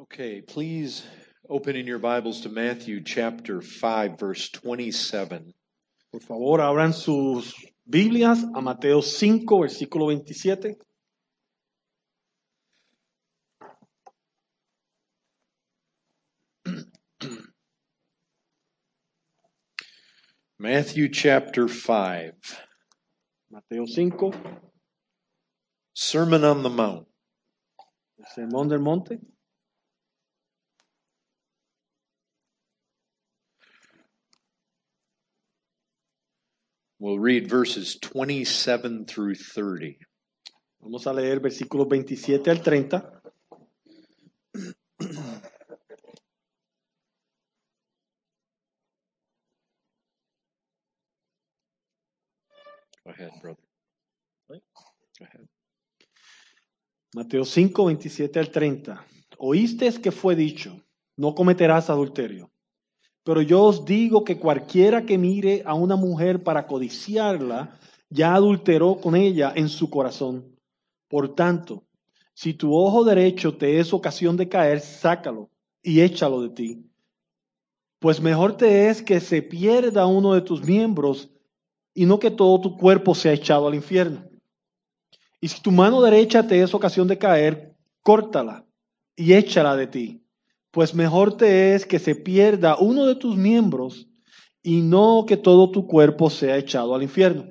Okay, please open in your Bibles to Matthew chapter 5, verse 27. Por favor, abran sus Biblias a Mateo 5, versículo 27. Matthew chapter 5, Mateo 5, Sermon on the Mount. el Sermón del Monte. We'll read verses 27 through 30. Vamos a leer versículos 27 al 30. Go ahead, brother. Go ahead. Mateo 5, 27 al 30. Oísteis que fue dicho, no cometerás adulterio. Pero yo os digo que cualquiera que mire a una mujer para codiciarla, ya adulteró con ella en su corazón. Por tanto, si tu ojo derecho te es ocasión de caer, sácalo y échalo de ti. Pues mejor te es que se pierda uno de tus miembros y no que todo tu cuerpo sea echado al infierno. Y si tu mano derecha te es ocasión de caer, córtala y échala de ti. Pues mejor te es que se pierda uno de tus miembros y no que todo tu cuerpo sea echado al infierno.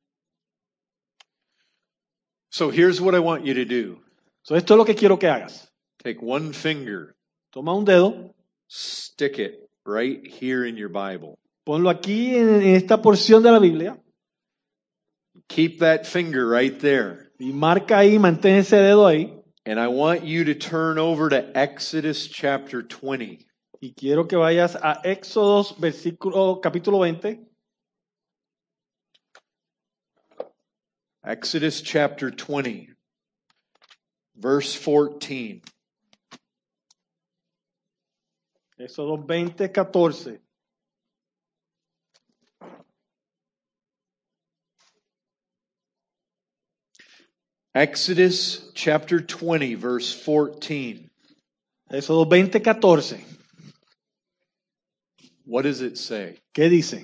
So here's what I want you to do. So, esto es lo que quiero que hagas. Take one finger, Toma un dedo, stick it right here in your Bible. ponlo aquí en esta porción de la Biblia Keep that finger right there. y marca ahí, mantén ese dedo ahí. And I want you to turn over to Exodus chapter 20. Y quiero que vayas a Éxodos capítulo 20. Exodus chapter 20, verse 14. Éxodos 20, 14. Exodus chapter 20, verse 14. Éxodos 20, 14. What does it say? ¿Qué dice?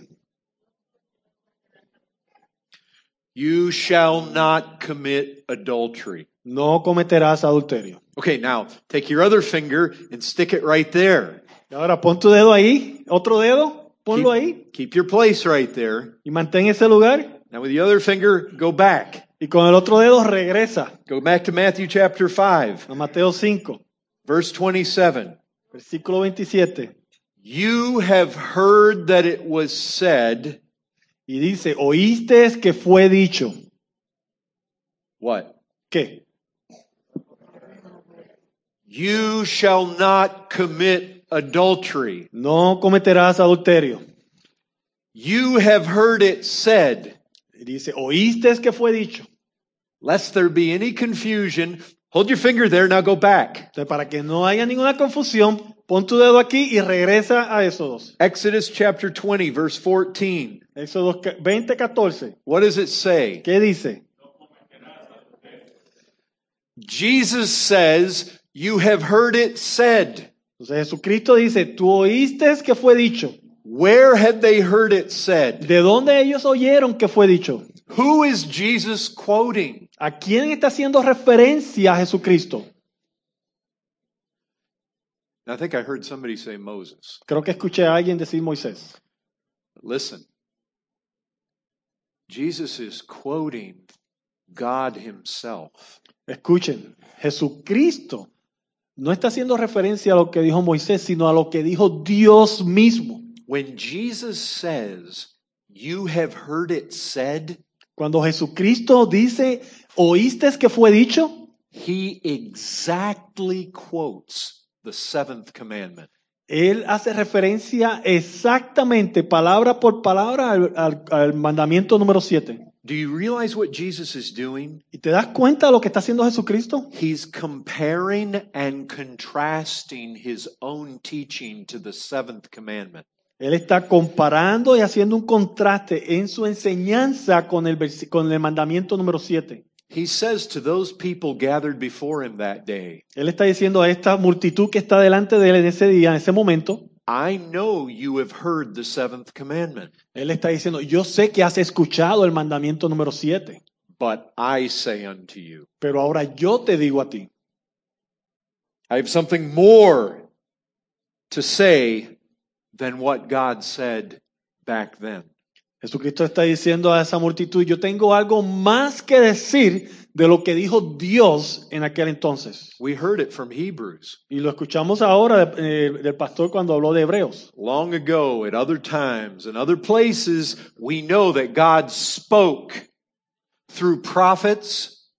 You shall not commit adultery. No cometerás adulterio. Okay, now take your other finger and stick it right there. Y ahora pon tu dedo ahí, otro dedo, ponlo ahí Keep your place right there. y mantén ese lugar. Now with the other finger, go back. Y con el otro dedo regresa Go back to Matthew chapter 5, a Mateo 5, verse 27. versículo 27. You have heard that it was said, Y dice, oíste que fue dicho. what? ¿Qué? You shall not commit adultery. No cometerás adulterio. You have heard it said, Y dice, oíste que fue dicho. lest there be any confusion. Hold your finger there, now go back. Entonces, para que no haya ninguna confusión, pon tu dedo aquí y regresa a Éxodos. Exodus chapter 20, verse 14. Éxodos 20, 14. What does it say? ¿Qué dice? Jesus says, you have heard it said. Entonces Jesucristo dice, tú oíste que fue dicho. Where had they heard it said? ¿De dónde ellos oyeron que fue dicho? Who is Jesus quoting? ¿A quién está haciendo referencia a Jesucristo? I think I heard somebody say Moses. Creo que escuché a alguien decir Moisés. Listen, Jesus is quoting God himself. Escuchen, Jesucristo no está haciendo referencia a lo que dijo Moisés, sino a lo que dijo Dios mismo. When Jesus says, you have heard it said, Cuando Jesucristo dice, ¿oíste que fue dicho? he exactly quotes the seventh commandment. Él hace referencia exactamente, palabra por palabra, al mandamiento número 7. Do you realize what Jesus is doing? ¿Y te das cuenta de lo que está haciendo Jesucristo? He's comparing and contrasting his own teaching to the seventh commandment. Él está comparando y haciendo un contraste en su enseñanza con el mandamiento número 7. He says to those people gathered before him that day, Él está diciendo a esta multitud que está delante de él en ese día, en ese momento, I know you have heard the seventh commandment, él está diciendo, yo sé que has escuchado el mandamiento número 7, but I say unto you, pero ahora yo te digo a ti, I have something more to say than what God said back then. Jesucristo está diciendo a esa multitud, yo tengo algo más que decir de lo que dijo Dios en aquel entonces. We heard it from Hebrews. Y lo escuchamos ahora del pastor cuando habló de Hebreos. Long ago, at other times and other places, we know that God spoke through prophets,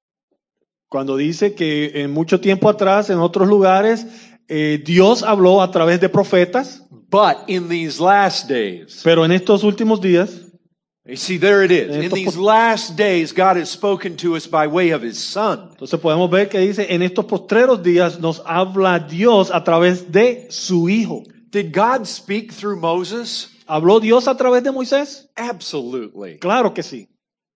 Cuando dice que en mucho tiempo atrás, en otros lugares, Dios habló a través de profetas, but in these last days, pero en estos últimos días, you see, there it is. En In estos these last days, God has spoken to us by way of His Son. entonces podemos ver que dice, en estos postreros días nos habla Dios a través de su Hijo. Did God speak through Moses? ¿Habló Dios a través de Moisés? Absolutely. Claro que sí.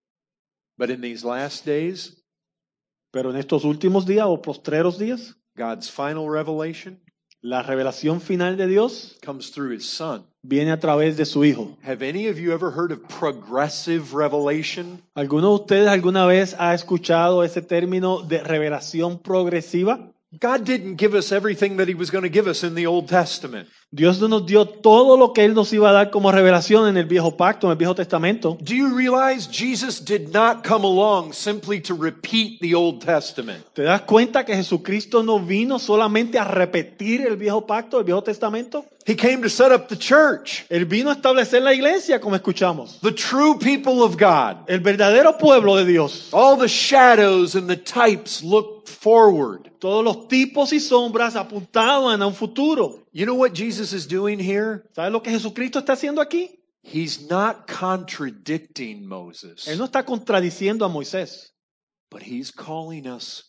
But in these last days, Pero en estos últimos días o postreros días, God's final revelation la revelación final de Dios comes through His Son. viene a través de su Hijo. Have any of you ever heard of progressive revelation? ¿Alguno de ustedes alguna vez ha escuchado ese término de revelación progresiva? God didn't give us everything that He was going to give us in the Old Testament. Dios no nos dio todo lo que Él nos iba a dar como revelación en el Viejo Pacto, en el Viejo Testamento. Do you realize Jesus did not come along simply to repeat the Old Testament? ¿Te das cuenta que Jesucristo no vino solamente a repetir el Viejo Pacto, el Viejo Testamento? He came to set up the church, Él vino a establecer la iglesia, como escuchamos. the true people of God. El verdadero pueblo de Dios. All the shadows and the types look forward. Todos los tipos y sombras apuntaban a un futuro. You know what Jesus is doing here? ¿Sabes lo que Jesucristo está haciendo aquí? He's not contradicting Moses, Él no está contradiciendo a Moisés, but he's calling us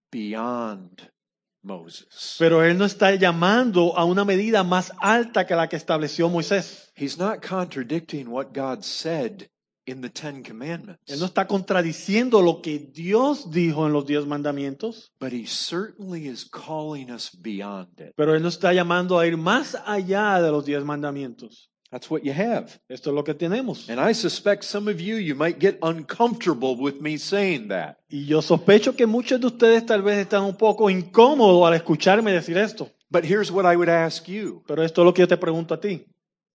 beyond Moses. pero Él no está llamando a una medida más alta que la que estableció Moisés. He's not contradicting what God said in the Ten Commandments, Él no está contradiciendo lo que Dios dijo en los 10 mandamientos, but he certainly is calling us beyond it. pero Él nos está llamando a ir más allá de los 10 mandamientos. That's what you have. Esto es lo que tenemos. And I suspect some of you might get uncomfortable with me saying that. Y yo sospecho que muchos de ustedes tal vez están un poco incómodos al escucharme decir esto. But here's what I would ask you. Pero esto es lo que yo te pregunto a ti.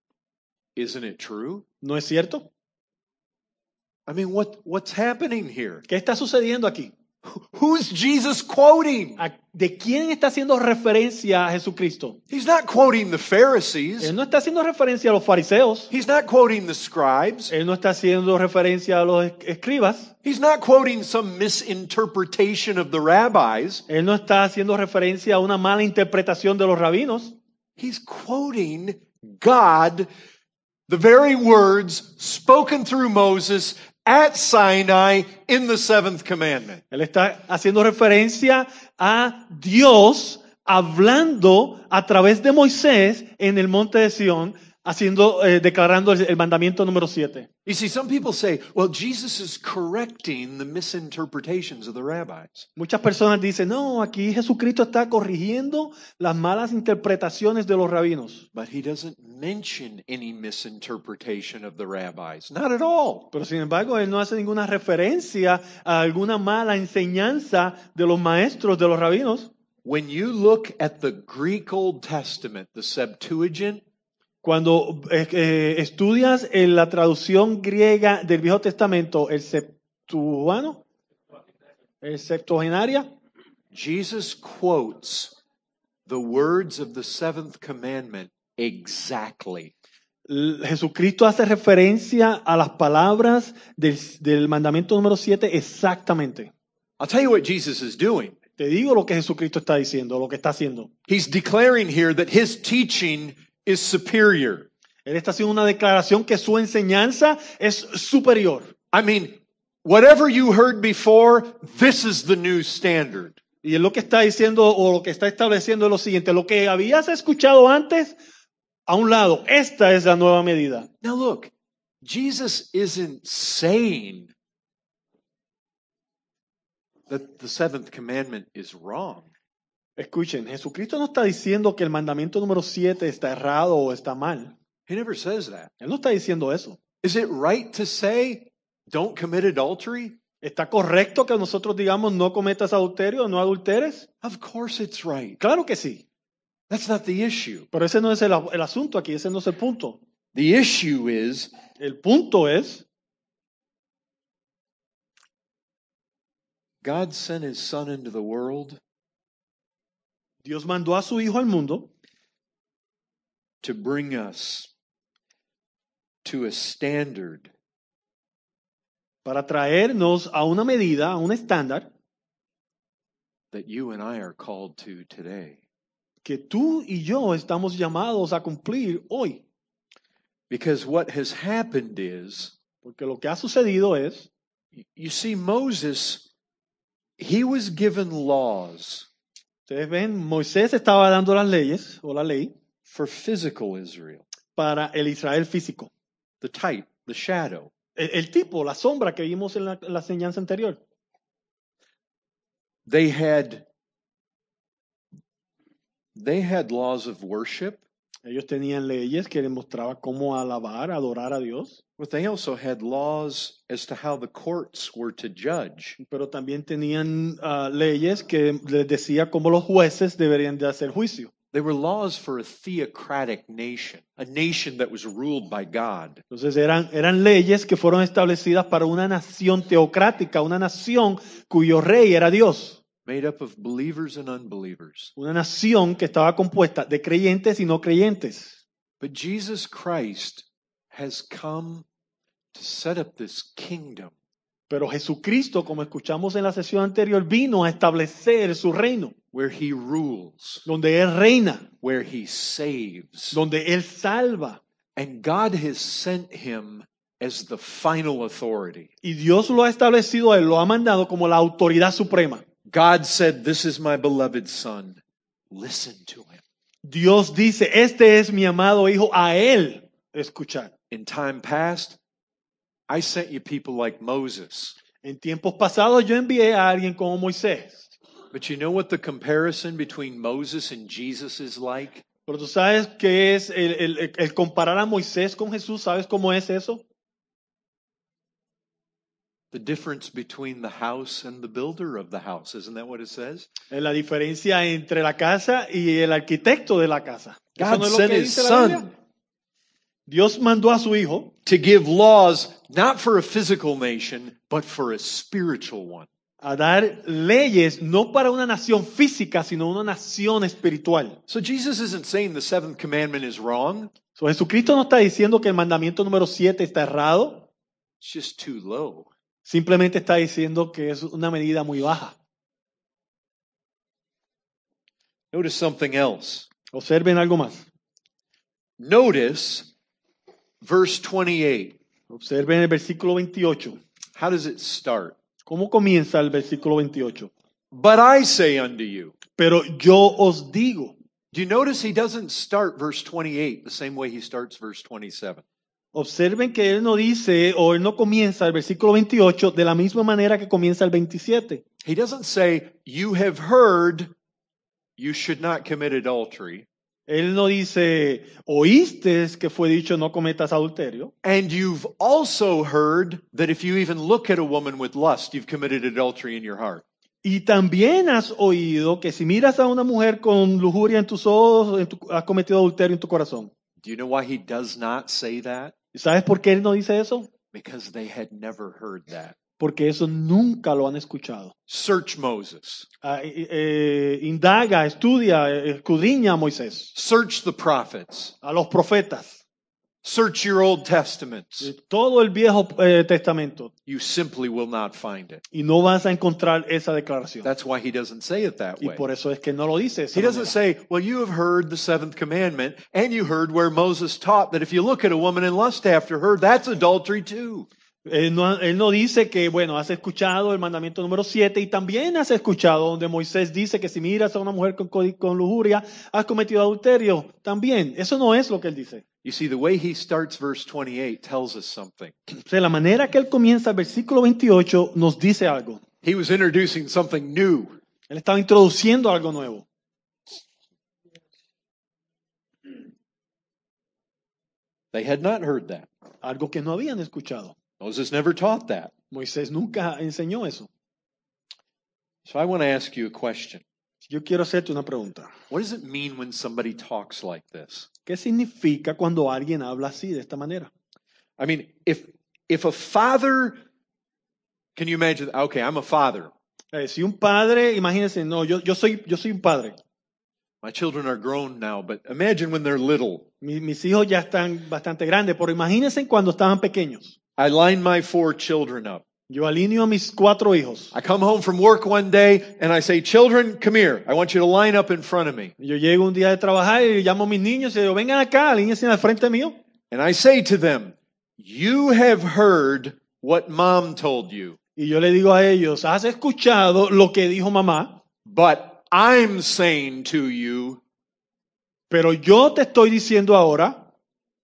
Isn't it true? ¿No es cierto? I mean, what's happening here? ¿Qué está sucediendo aquí? Who's Jesus quoting? ¿De quién está haciendo referencia a Jesucristo? He's not quoting the Pharisees. Él no está haciendo referencia a los fariseos. He's not quoting the scribes. Él no está haciendo referencia a los escribas. He's not quoting some misinterpretation of the rabbis. Él no está haciendo referencia a una mala interpretación de los rabinos. He's quoting God, the very words spoken through Moses at Sinai in the seventh commandment. Él está haciendo referencia a Dios hablando a través de Moisés en el monte de Sión, declarando el mandamiento número 7. You see, some people say, well, Jesus is correcting the misinterpretations of the rabbis. Muchas personas dicen, no, aquí Jesucristo está corrigiendo las malas interpretaciones de los rabinos. But he doesn't mention any misinterpretation of the rabbis. Not at all. Pero sin embargo, él no hace ninguna referencia a alguna mala enseñanza de los maestros de los rabinos. When you look at the Greek Old Testament, the Septuagint, Cuando estudias en la traducción griega del Viejo Testamento, el Septuagenaria, Jesus quotes the words of the seventh commandment exactly. Jesucristo hace referencia a las palabras del mandamiento número 7 exactamente. I'll tell you what Jesus is doing. Te digo lo que Jesucristo está diciendo, lo que está haciendo. He's declaring here that his teaching is superior. Él está haciendo una declaración que su enseñanza es superior. I mean, whatever you heard before, this is the new standard. Y él lo que está diciendo o lo que está estableciendo es lo siguiente: lo que habías escuchado antes, a un lado, esta es la nueva medida. Now look, Jesus isn't saying that the seventh commandment is wrong. Escuchen, Jesucristo no está diciendo que el mandamiento número 7 está errado o está mal. He never says that. Él no está diciendo eso. Is it right to say, don't commit adultery? ¿Está correcto que nosotros digamos no cometas adulterio o no adulteres? Of course it's right. Claro que sí. That's not the issue. Pero ese no es el asunto aquí, ese no es el punto. The issue is El punto es, God sent his son into the world Dios mandó a su Hijo al mundo to bring us to a standard para traernos a una medida, a un estándar that you and I are called to today. que tú y yo estamos llamados a cumplir hoy. Because what has happened is, Porque lo que ha sucedido es, you see, Moses, he was given laws ustedes ven, Moisés estaba dando las leyes o la ley for physical Israel, para el Israel físico. the type, the shadow. El tipo, la sombra que vimos en la enseñanza anterior. They had laws of worship, Ellos tenían leyes que demostraban cómo alabar, adorar a Dios, but they also had laws as to how the courts were to judge. pero también tenían leyes que les decía cómo los jueces deberían de hacer juicio. They were laws for a theocratic nation, a nation that was ruled by God. Entonces eran leyes que fueron establecidas para una nación teocrática, una nación cuyo rey era Dios. Made up of believers and unbelievers. Una nación que estaba compuesta de creyentes y no creyentes. But Jesus Christ has come to set up this kingdom Pero Jesucristo, como escuchamos en la sesión anterior, vino a establecer su reino, where he rules, donde Él reina, where he saves. donde Él salva. And God has sent him as the final authority. Y Dios lo ha establecido a Él, lo ha mandado como la autoridad suprema. God said, "This is my beloved son. Listen to him." Dios dice, este es mi amado hijo, a Él escuchar. In time past, I sent you people like Moses. En tiempos pasados yo envié a alguien como Moisés. But you know what the comparison between Moses and Jesus is like? Pero tú sabes qué es el comparar a Moisés con Jesús, ¿sabes cómo es eso? The difference between the house and the builder of the house. Isn't that what it says? Es la diferencia entre la casa y el arquitecto de la casa. ¿Eso God no es lo sent que his dice la son Biblia? Dios mandó a su hijo to give laws not for a physical nation, but for a spiritual one. a dar leyes no para una nación física, sino una nación espiritual. So Jesus isn't saying the seventh commandment is wrong. So, Jesucristo no está diciendo que el mandamiento número 7 está errado, It's just too low. simplemente está diciendo que es una medida muy baja. Notice something else. Observen algo más. Notice verse 28. Observen el versículo 28. How does it start? ¿Cómo comienza el versículo 28? But I say unto you. Pero yo os digo. Do you notice he doesn't start verse 28 the same way he starts verse 27? Observen que él no dice o él no comienza el versículo 28 de la misma manera que comienza el 27. He doesn't say, you have heard you should not commit adultery, Él no dice, oíste que fue dicho no cometas adulterio. and you've also heard that if you even look at a woman with lust, you've committed adultery in your heart. Y también has oído que si miras a una mujer con lujuria en tus ojos, has cometido adulterio en tu corazón. Do you know why he does not say that? ¿Y sabes por qué él no dice eso? Because they had never heard that. Porque eso nunca lo han escuchado. Search Moses. Indaga, estudia, escudriña a Moisés, Search the prophets. a los profetas, Search your Old Testaments. todo el Viejo Testamento. You simply will not find it. Y no vas a encontrar esa declaración. That's why he doesn't say it that Y way. por eso es que no lo dice. de esa He doesn't manera. say, well, you have heard the seventh commandment, and you heard where Moses taught that if you look at a woman and lust after her, that's adultery too. Él no dice que, bueno, has escuchado el mandamiento número 7 y también has escuchado donde Moisés dice que si miras a una mujer con lujuria, has cometido adulterio. También, eso no es lo que él dice. You see, the way he starts verse 28 tells us something. O sea, la manera que él comienza el versículo 28 nos dice algo. He was introducing something new. Él estaba introduciendo algo nuevo. They had not heard that. Algo que no habían escuchado. Moses never taught that. Moisés nunca enseñó eso. So I want to ask you a question. Yo quiero hacerte una pregunta. What does it mean when somebody talks like this? ¿Qué significa cuando alguien habla así, de esta manera? I mean, if a father, can you imagine? Okay, I'm a father. Si un padre, imagínense, no, yo soy un padre. My children are grown now, but imagine when they're little. Mis hijos ya están bastante grandes, pero imagínense cuando estaban pequeños. I line my 4 children up. Yo alineo a mis 4 hijos. I come home from work one day and I say, children, come here. I want you to line up in front of me. Yo llego un día de trabajar y llamo a mis niños y digo, vengan acá, alíñense al frente mío. And I say to them, you have heard what mom told you. Y yo le digo a ellos, has escuchado lo que dijo mamá, But I'm saying to you, pero yo te estoy diciendo ahora,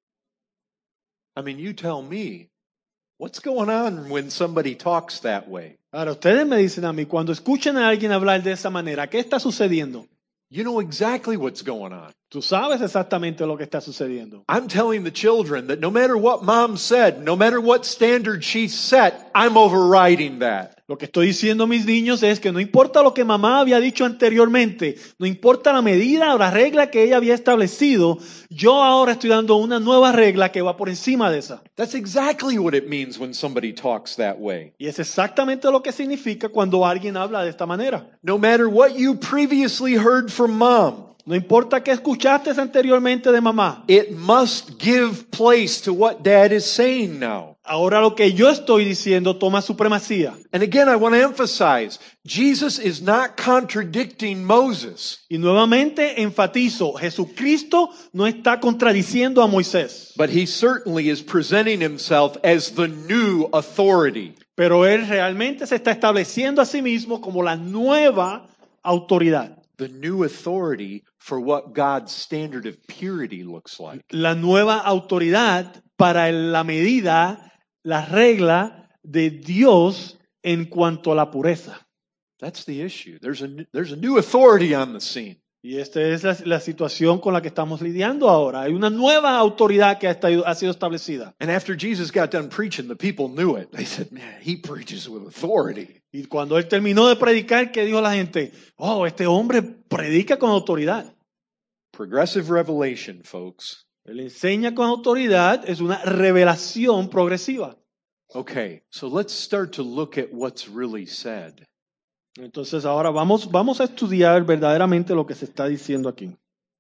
I mean, you tell me, what's going on when somebody talks that way? ahora ustedes me dicen a mí, cuando escuchen a alguien hablar de esa manera, ¿qué está sucediendo? You know exactly what's going on. Tú sabes exactamente lo que está sucediendo. I'm telling the children that no matter what mom said, no matter what standard she set, I'm overriding that. Lo que estoy diciendo a mis niños es que no importa lo que mamá había dicho anteriormente, no importa la medida o la regla que ella había establecido, yo ahora estoy dando una nueva regla que va por encima de esa. That's exactly what it means when somebody talks that way. Y es exactamente lo que significa cuando alguien habla de esta manera. No matter what you previously heard from mom, No importa qué escuchaste anteriormente de mamá. it must give place to what dad is saying now. Ahora lo que yo estoy diciendo toma supremacía. And again, I want to emphasize, Jesus is not contradicting Moses, Y nuevamente enfatizo, Jesucristo no está contradiciendo a Moisés, but he certainly is presenting himself as the new authority. pero él realmente se está estableciendo a sí mismo como la nueva autoridad. The new authority for what God's standard of purity looks like. La nueva autoridad para la medida, la regla de Dios en cuanto a la pureza. That's the issue. There's a new authority on the scene. Y esta es la situación con la que estamos lidiando ahora. Hay una nueva autoridad que ha sido establecida. And after Jesus got done preaching, the people knew it. They said, man, he preaches with authority. Y cuando él terminó de predicar, ¿qué dijo la gente? Oh, este hombre predica con autoridad. Progressive revelation, folks. Él enseña con autoridad, es una revelación progresiva. Okay, so let's start to look at what's really said. Entonces ahora vamos a estudiar verdaderamente lo que se está diciendo aquí.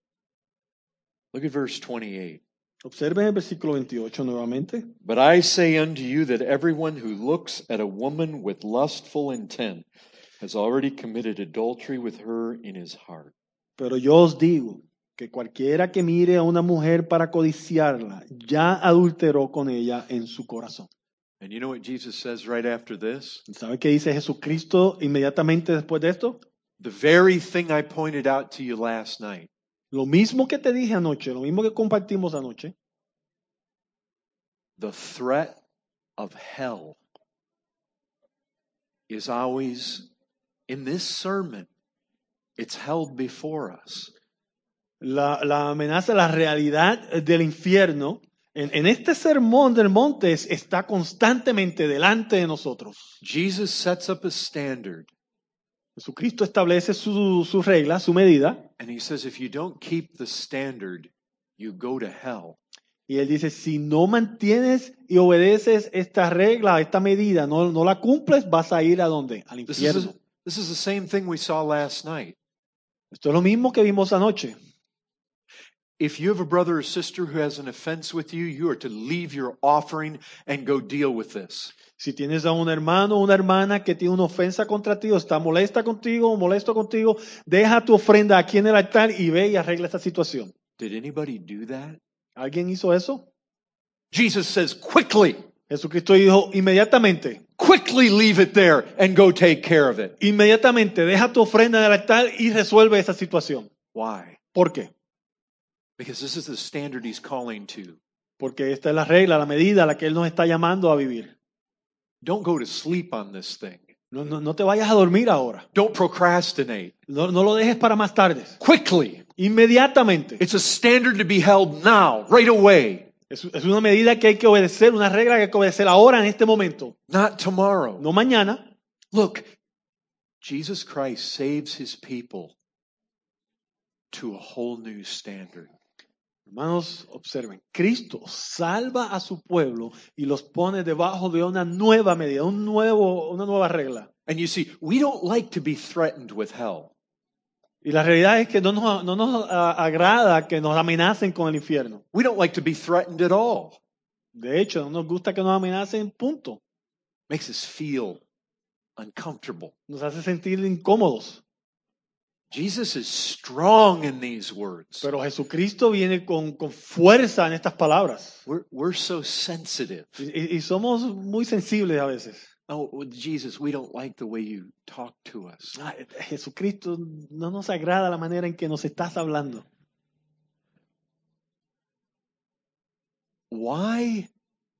Look at verse 28. Observen el versículo 28 nuevamente. But I say unto you that everyone who looks at a woman with lustful intent has already committed adultery with her in his heart. Pero yo os digo que cualquiera que mire a una mujer para codiciarla, ya adulteró con ella en su corazón. And you know what Jesus says right after this? ¿Sabe qué dice Jesucristo inmediatamente después de esto? The very thing I pointed out to you last night. Lo mismo que te dije anoche, lo mismo que compartimos anoche. The threat of hell is always, in this sermon, it's held before us. La amenaza, la realidad del infierno, en este sermón del monte está constantemente delante de nosotros. Jesus sets up a standard. Jesucristo establece su regla, su medida, And he says, if you don't keep the standard, you go to hell. y él dice, si no mantienes y obedeces esta regla, esta medida, no la cumples, vas a ir ¿a dónde? Al infierno. This is the same thing we saw last night. Esto es lo mismo que vimos anoche. If you have a brother or sister who has an offense with you, you are to leave your offering and go deal with this. Si tienes a un hermano o una hermana que tiene una ofensa contra ti o está molesta contigo o molesto contigo, deja tu ofrenda aquí en el altar y ve y arregla esta situación. Did anybody do that? ¿Alguien hizo eso? Jesus says, quickly, Jesucristo dijo, inmediatamente, quickly leave it there and go take care of it. inmediatamente, deja tu ofrenda en el altar y resuelve esa situación. Why? ¿Por qué? Because this is the standard he's calling to. Porque esta es la regla, la medida a la que Él nos está llamando a vivir. Don't go to sleep on this thing. No te vayas a dormir ahora. Don't procrastinate. No lo dejes para más tarde. Quickly. Inmediatamente. It's a standard to be held now, right away, Es una medida que hay que obedecer, una regla que hay que obedecer ahora, en este momento. not tomorrow. No mañana. Look, Jesus Christ saves his people to a whole new standard. Hermanos, observen. Cristo salva a su pueblo y los pone debajo de una nueva medida, una nueva regla. And you see, we don't like to be threatened with hell. Y la realidad es que no nos agrada que nos amenacen con el infierno. We don't like to be threatened at all. De hecho, no nos gusta que nos amenacen, punto. Makes us feel uncomfortable. Nos hace sentir incómodos. Jesus is strong in these words. Pero Jesucristo viene con fuerza en estas palabras. We're so sensitive. Y somos muy sensibles a veces. Oh, with Jesus, we don't like the way you talk to us. Jesucristo, no nos agrada la manera en que nos estás hablando. Why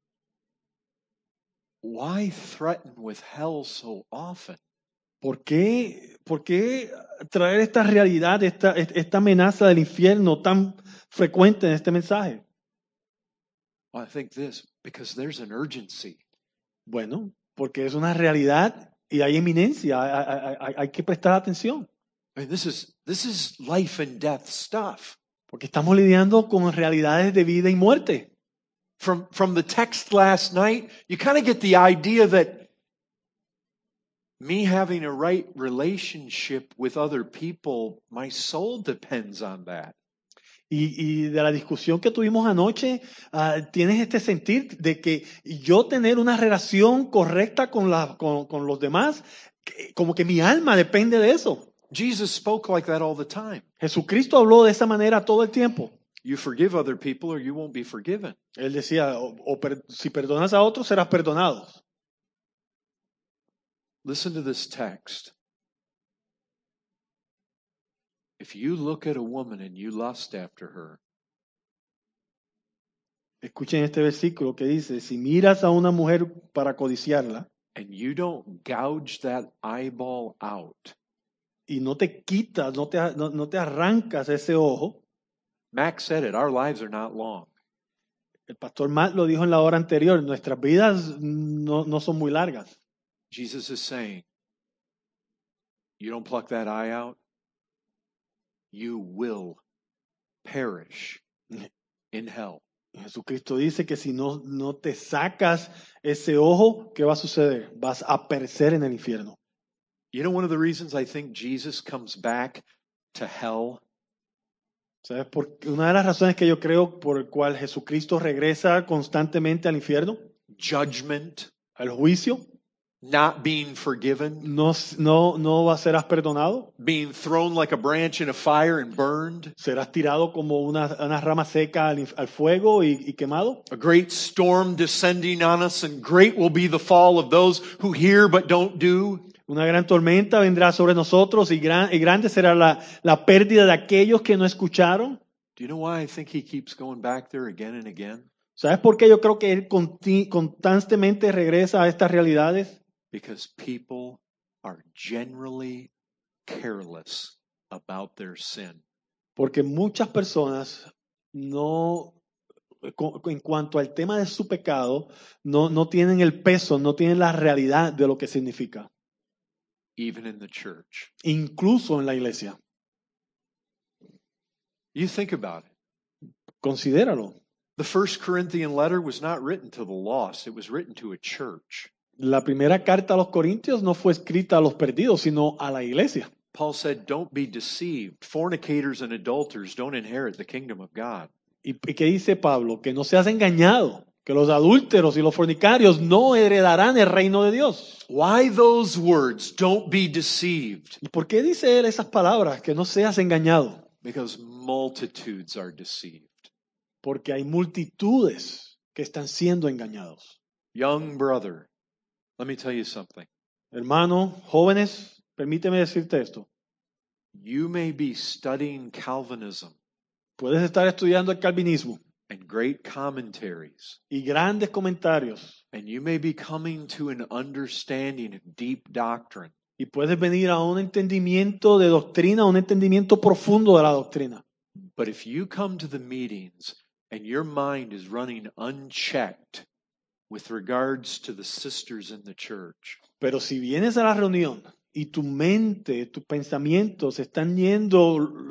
threaten with hell so often? ¿Por qué traer esta realidad, esta amenaza del infierno tan frecuente en este mensaje? Well, I think this, because there's an urgency. Bueno, porque es una realidad y hay eminencia, hay que prestar atención. I mean, this is life and death stuff. Porque estamos lidiando con realidades de vida y muerte. From the text last night, you kind of get the idea that me having a right relationship with other people, my soul depends on that. Y de la discusión que tuvimos anoche, tienes este sentir de que yo tener una relación correcta con los demás, como que mi alma depende de eso. Jesus spoke like that all the time. Jesucristo habló de esa manera todo el tiempo. You forgive other people or you won't be forgiven. Él decía, si perdonas a otros, serás perdonado. Listen to this text. If you look at a woman and you lust after her, escuchen este versículo que dice, si miras a una mujer para codiciarla, and you don't gouge that eyeball out, y no te quitas, no te arrancas ese ojo. Max said it, our lives are not long. El pastor Matt lo dijo en la hora anterior, nuestras vidas no son muy largas. Jesus is saying, you don't pluck that eye out, you will perish in hell. Jesucristo dice que si no te sacas ese ojo, ¿qué va a suceder? Vas a perecer en el infierno. You know, one of the reasons I think Jesus comes back to hell, ¿Sabes? Una de las razones que yo creo por el cual Jesucristo regresa constantemente al infierno, judgment, al juicio, not being forgiven, no va a ser perdonado, being thrown like a branch in a fire and burned, serás tirado como una rama seca al fuego y quemado. a great storm descending on us, and great will be the fall of those who hear but don't do. Una gran tormenta vendrá sobre nosotros y grande será la pérdida de aquellos que no escucharon. Do you know why I think he keeps going back there again and again? ¿Sabes por qué yo creo que él constantemente regresa a estas realidades? Because people are generally careless about their sin. Porque muchas personas en cuanto al tema de su pecado, no tienen el peso, no tienen la realidad de lo que significa. Even in the church. Incluso en la iglesia. You think about it. Considéralo. The first Corinthian letter was not written to the lost, it was written to a church. La primera carta a los Corintios no fue escrita a los perdidos, sino a la iglesia. Paul said, don't be deceived. Fornicators and adulterers don't inherit the kingdom of God. ¿Y qué dice Pablo? Que no seas engañado, que los adúlteros y los fornicarios no heredarán el reino de Dios. Why those words, don't be deceived? ¿Y por qué dice él esas palabras? Que no seas engañado. Because multitudes are deceived. Porque hay multitudes que están siendo engañados. Young brother, let me tell you something. Hermano, jóvenes, permíteme decirte esto. You may be studying Calvinism. Puedes estar estudiando el calvinismo. and great commentaries. y grandes comentarios. And you may be coming to an understanding of deep doctrine. Y puedes venir a un entendimiento de doctrina, un entendimiento profundo de la doctrina. But if you come to the meetings and your mind is running unchecked with regards to the sisters in the church, Pero si vienes a la reunión y tu mente, tus pensamientos están yendo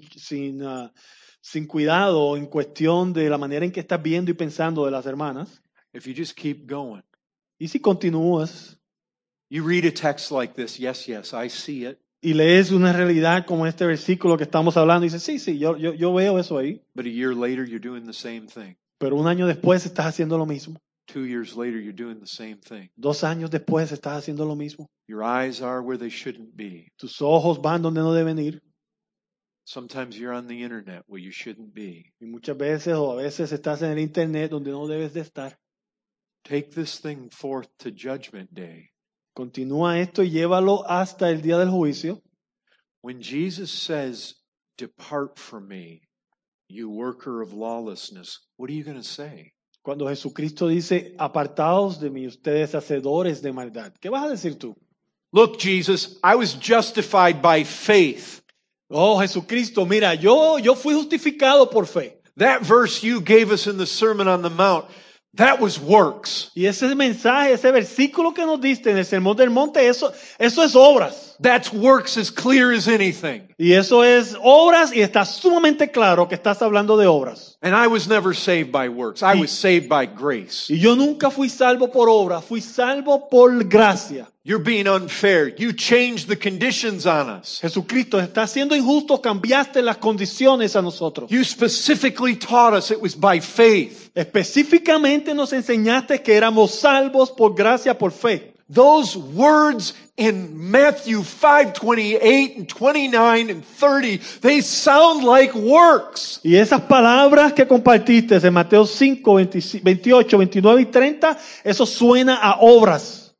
sin cuidado en cuestión de la manera en que estás viendo y pensando de las hermanas, if you just keep going, y si continúas you read a text like this, yes, I see it, y lees una realidad como este versículo que estamos hablando y dices, sí, yo veo eso ahí, but a year later you're doing the same thing. pero un año después estás haciendo lo mismo. 2 years later you're doing the same thing. 2 años después estás haciendo lo mismo. Your eyes are where they shouldn't be. Tus ojos van donde no deben ir. Sometimes you're on the internet where you shouldn't be. Y muchas veces o a veces estás en el internet donde no debes de estar. Take this thing forth to Judgment Day. Continúa esto y llévalo hasta el día del juicio. When Jesus says, "Depart from me, you worker of lawlessness," what are you going to say? Cuando Jesucristo dice, apartaos de mí, ustedes hacedores de maldad. ¿Qué vas a decir tú? Look, Jesus, I was justified by faith. Oh, Jesucristo, mira, yo fui justificado por fe. That verse you gave us in the Sermon on the Mount, that was works. Y ese mensaje, ese versículo que nos diste en el Sermón del Monte, eso es obras. That's works as clear as anything. Y eso es obras y está sumamente claro que estás hablando de obras. And I was never saved by works. I was saved by grace. Y yo nunca fui salvo por obras, fui salvo por gracia. You're being unfair. You changed the conditions on us. Jesucristo está siendo injusto, cambiaste las condiciones a nosotros. You specifically taught us it was by faith. Específicamente nos enseñaste que éramos salvos por gracia, por fe. Those words in Matthew 5:28 and 29 and 30, they sound like works. Y esas palabras que compartiste en Mateo 5, 28, 29 y 30, eso suena a obras.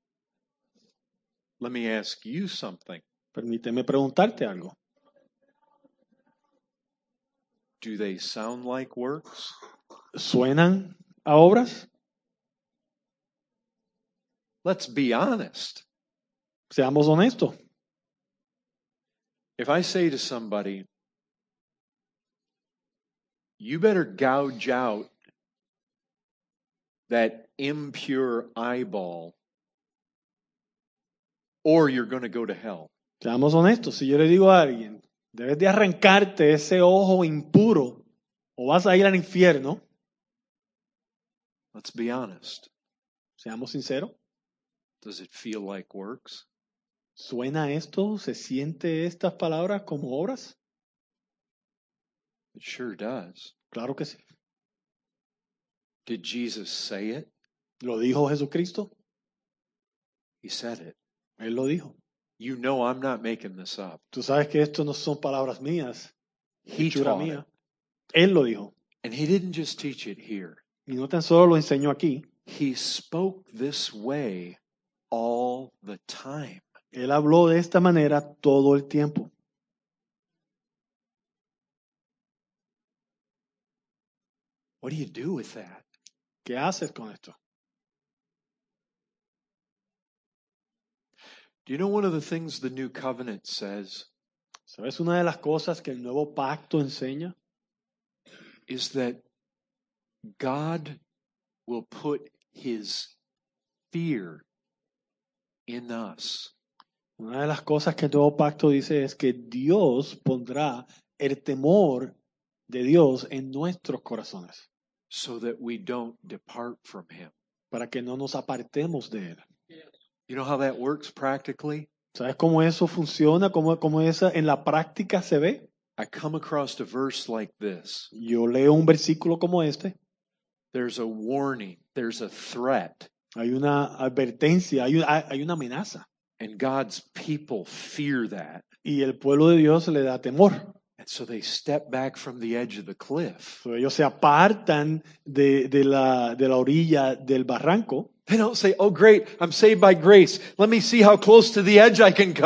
Let me ask you something. Permíteme preguntarte algo. Do they sound like works? ¿Suenan a obras? Let's be honest. Seamos honestos. If I say to somebody, you better gouge out that impure eyeball, or you're going to go to hell. Seamos honestos. Si yo le digo a alguien, debes de arrancarte ese ojo impuro o vas a ir al infierno. Let's be honest. Seamos sinceros. Does it feel like works? ¿Suena esto? ¿Se siente estas palabras como obras? It sure does. Claro que sí. Did Jesus say it? ¿Lo dijo Jesucristo? He said it. Él lo dijo. You know I'm not making this up. Tú sabes que esto no son palabras mías. He Hechura taught mía. it. Él lo dijo. And he didn't just teach it here. Y no tan solo lo enseñó aquí. He spoke this way all the time. Él habló de esta manera todo el tiempo. What do you do with that? ¿Qué haces con esto? Do you know one of the things the new covenant says ¿Sabes una de las cosas que el nuevo pacto enseña? is that God will put his fear in us. Una de las cosas que el nuevo pacto dice es que Dios pondrá el temor de Dios en nuestros corazones So that we don't depart from him. para que no nos apartemos de Él. You know how that works practically? ¿Sabes cómo eso funciona? ¿Cómo esa en la práctica se ve? I come across a verse like this. Yo leo un versículo como este. There's a warning, there's a threat, Hay una advertencia, hay una amenaza. and God's people fear that. Y el pueblo de Dios le da temor. And so they step back from the edge of the cliff. So, ellos se apartan de la orilla del barranco. They don't say, "Oh, great, I'm saved by grace. Let me see how close to the edge I can come."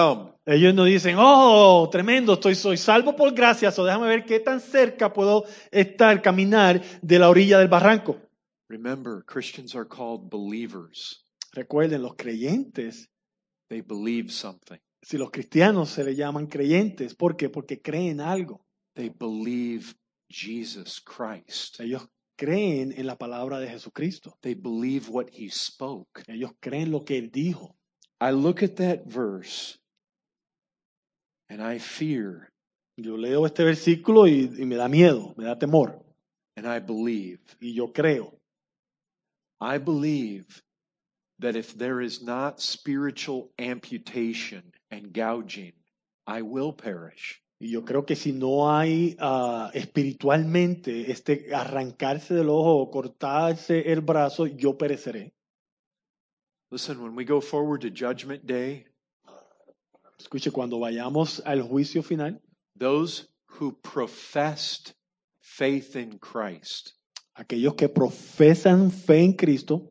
Ellos no dicen, oh, tremendo, soy salvo por gracia, o déjame ver qué tan cerca puedo caminar de la orilla del barranco. Remember, Christians are called believers. Recuerden, los creyentes, They believe something. si los cristianos se les llaman creyentes, ¿por qué? Porque creen algo. They believe Jesus Christ. Ellos creen en la palabra de Jesucristo. They believe what he spoke. Ellos creen lo que Él dijo. I look at that verse and I fear Yo leo este versículo y me da miedo, me da temor. and I believe. Y yo creo. I believe that if there is not spiritual amputation and gouging, I will perish. Y yo creo que si no hay espiritualmente arrancarse del ojo o cortarse el brazo, yo pereceré. Listen, when we go forward to Judgment Day, Escuche, cuando vayamos al juicio final, those who professed faith in Christ, aquellos que profesan fe en Cristo,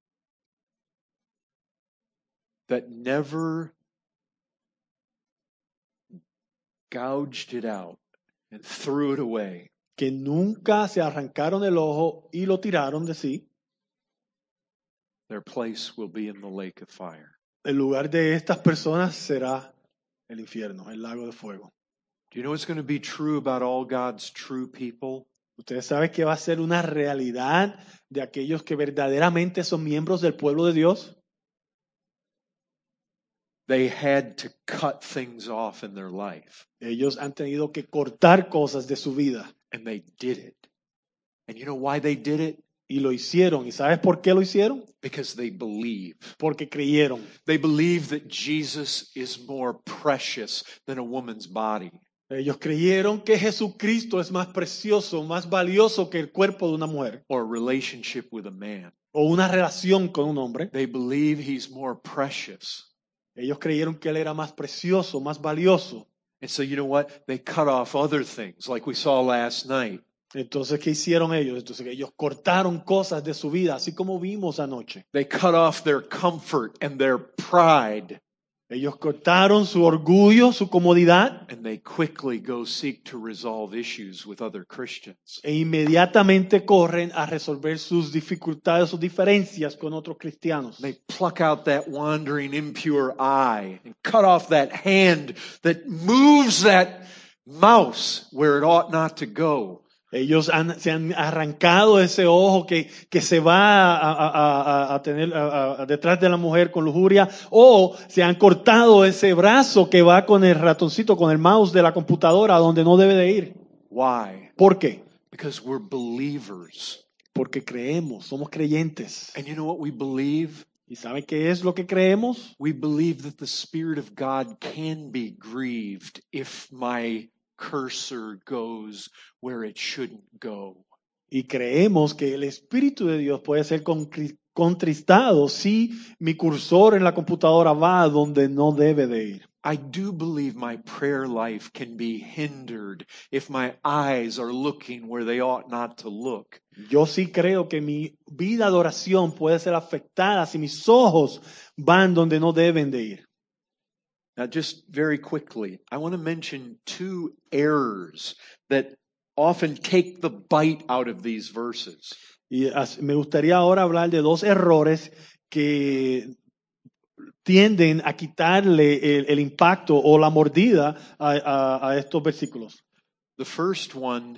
that never gouged it out and threw it away, que nunca se arrancaron el ojo y lo tiraron de sí, their place will be in the lake of fire. el lugar de estas personas será el infierno, el lago de fuego. Do you know what's going to be true about all God's true people? Ustedes saben que va a ser una realidad de aquellos que verdaderamente son miembros del pueblo de Dios. They had to cut things off in their life, Ellos han tenido que cortar cosas de su vida and they did it. And you know why they did it? y lo hicieron. ¿Y sabes por qué lo hicieron? Because they believe. Porque creyeron. They believe that Jesus is more precious than a woman's body. Ellos creyeron que Jesucristo es más precioso, más valioso que el cuerpo de una mujer Or a relationship with a man. o una relación con un hombre. They believe he's more precious. Ellos creyeron que él era más precioso, más valioso. And so you know what? They cut off other things like we saw last night. Entonces, ¿qué hicieron ellos? Entonces, ellos cortaron cosas de su vida, así como vimos anoche. They cut off their comfort and their pride. Ellos cortaron su orgullo, su comodidad, And they quickly go seek to resolve issues with other Christians. e inmediatamente corren a resolver sus dificultades, sus diferencias con otros cristianos. They pluck out that wandering impure eye and cut off that hand that moves that mouse where it ought not to go. Ellos se han arrancado ese ojo que se va a tener detrás de la mujer con lujuria, o se han cortado ese brazo que va con el ratoncito, con el mouse de la computadora donde no debe de ir. Why? ¿Por qué? Because we're believers. Porque creemos, somos creyentes. And you know what we believe? ¿Y saben qué es lo que creemos? We believe that the Spirit of God can be grieved if my cursor goes where it shouldn't go. Y creemos que el Espíritu de Dios puede ser contristado si mi cursor en la computadora va a donde no debe de ir. I do believe my prayer life can be hindered if my eyes are looking where they ought not to look. Yo sí creo que mi vida de oración puede ser afectada si mis ojos van donde no deben de ir. Now, just very quickly, I want to mention two errors that often take the bite out of these verses. Y me gustaría ahora hablar de dos errores que tienden a quitarle el impacto o la mordida a estos versículos. The first one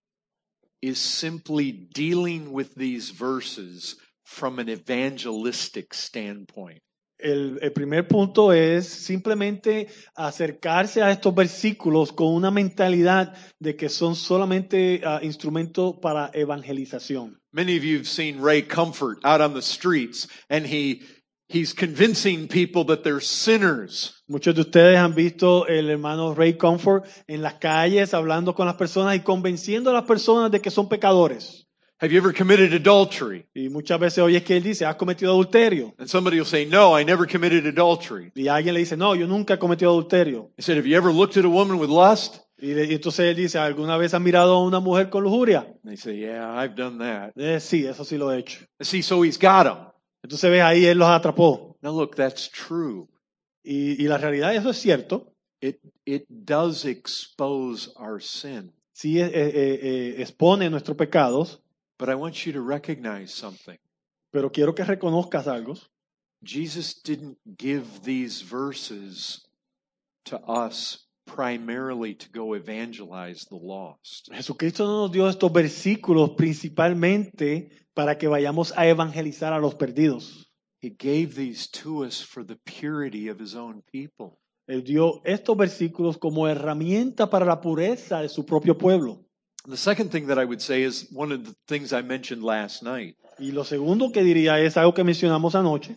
is simply dealing with these verses from an evangelistic standpoint. El primer punto es simplemente acercarse a estos versículos con una mentalidad de que son solamente instrumentos para evangelización. Many of you have seen Ray Comfort out on the streets, and he's convincing people that they're sinners. Muchos de ustedes han visto el hermano Ray Comfort en las calles hablando con las personas y convenciendo a las personas de que son pecadores. Have you ever committed adultery? Y muchas veces oyes que él dice, ¿has cometido adulterio? And somebody will say, no, I never committed adultery. Y alguien le dice, no, yo nunca he cometido adulterio. He said, have you ever looked at a woman with lust? Y entonces él dice, ¿alguna vez has mirado a una mujer con lujuria? And they say, yeah, I've done that. Sí, eso sí lo he hecho. See, so he's got them. Entonces ves ahí, él los atrapó. Now look, that's true. Y la realidad, eso es cierto. It does expose our sin. Sí expone nuestros pecados, But I want you to recognize something. pero quiero que reconozcas algo. Jesus didn't give these verses to us primarily to go evangelize the lost. Jesucristo no nos dio estos versículos principalmente para que vayamos a evangelizar a los perdidos. He gave these to us for the purity of his own people. Él dio estos versículos como herramienta para la pureza de su propio pueblo. The second thing that I would say is one of the things I mentioned last night. Y lo segundo que diría es algo que mencionamos anoche.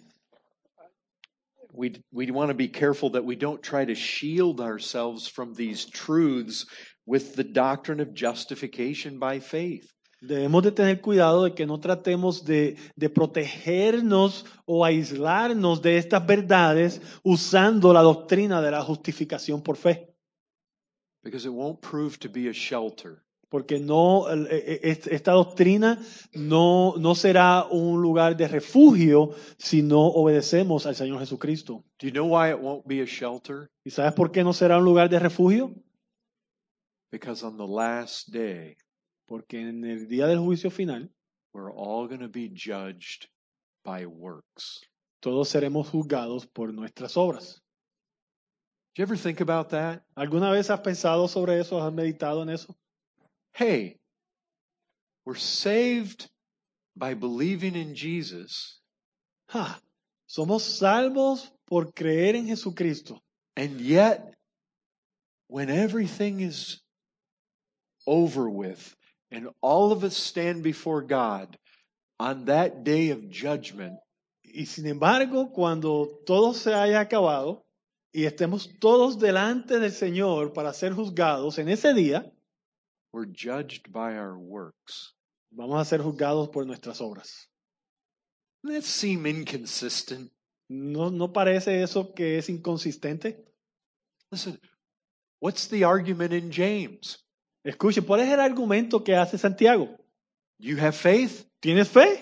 We want to be careful that we don't try to shield ourselves from these truths with the doctrine of justification by faith. Debemos de tener cuidado de que no tratemos de protegernos o aislarnos de estas verdades usando la doctrina de la justificación por fe. Because it won't prove to be a shelter. Porque esta doctrina no será un lugar de refugio si no obedecemos al Señor Jesucristo. Do you know why it won't be a shelter? ¿Y sabes por qué no será un lugar de refugio? Because on the last day, Porque en el día del juicio final, we're all going to be judged by works. todos seremos juzgados por nuestras obras. Do you ever think about that? ¿Alguna vez has pensado sobre eso? ¿Has meditado en eso? Hey, we're saved by believing in Jesus, Somos salvos por creer en Jesucristo. and yet, when everything is over with, and all of us stand before God on that day of judgment, Y sin embargo, cuando todo se haya acabado y estemos todos delante del Señor para ser juzgados en ese día, we're judged by our works. vamos a ser juzgados por nuestras obras. Doesn't that seem inconsistent? ¿No parece eso que es inconsistente? Listen, what's the argument in James? Escuche, ¿cuál es el argumento que hace Santiago? You have faith? ¿Tienes fe?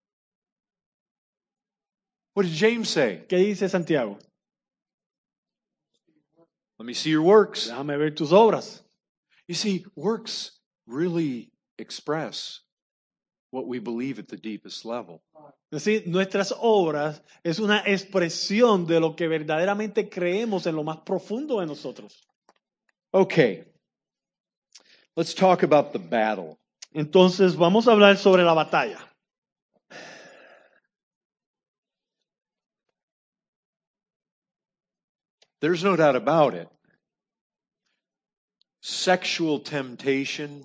What did James say? ¿Qué dice Santiago? Let me see your works. Déjame ver tus obras. You see, works really express what we believe at the deepest level. Es decir, nuestras obras es una expresión de lo que verdaderamente creemos en lo más profundo de nosotros. Okay, let's talk about the battle. Entonces, vamos a hablar sobre la batalla. There's no doubt about it. Sexual temptation,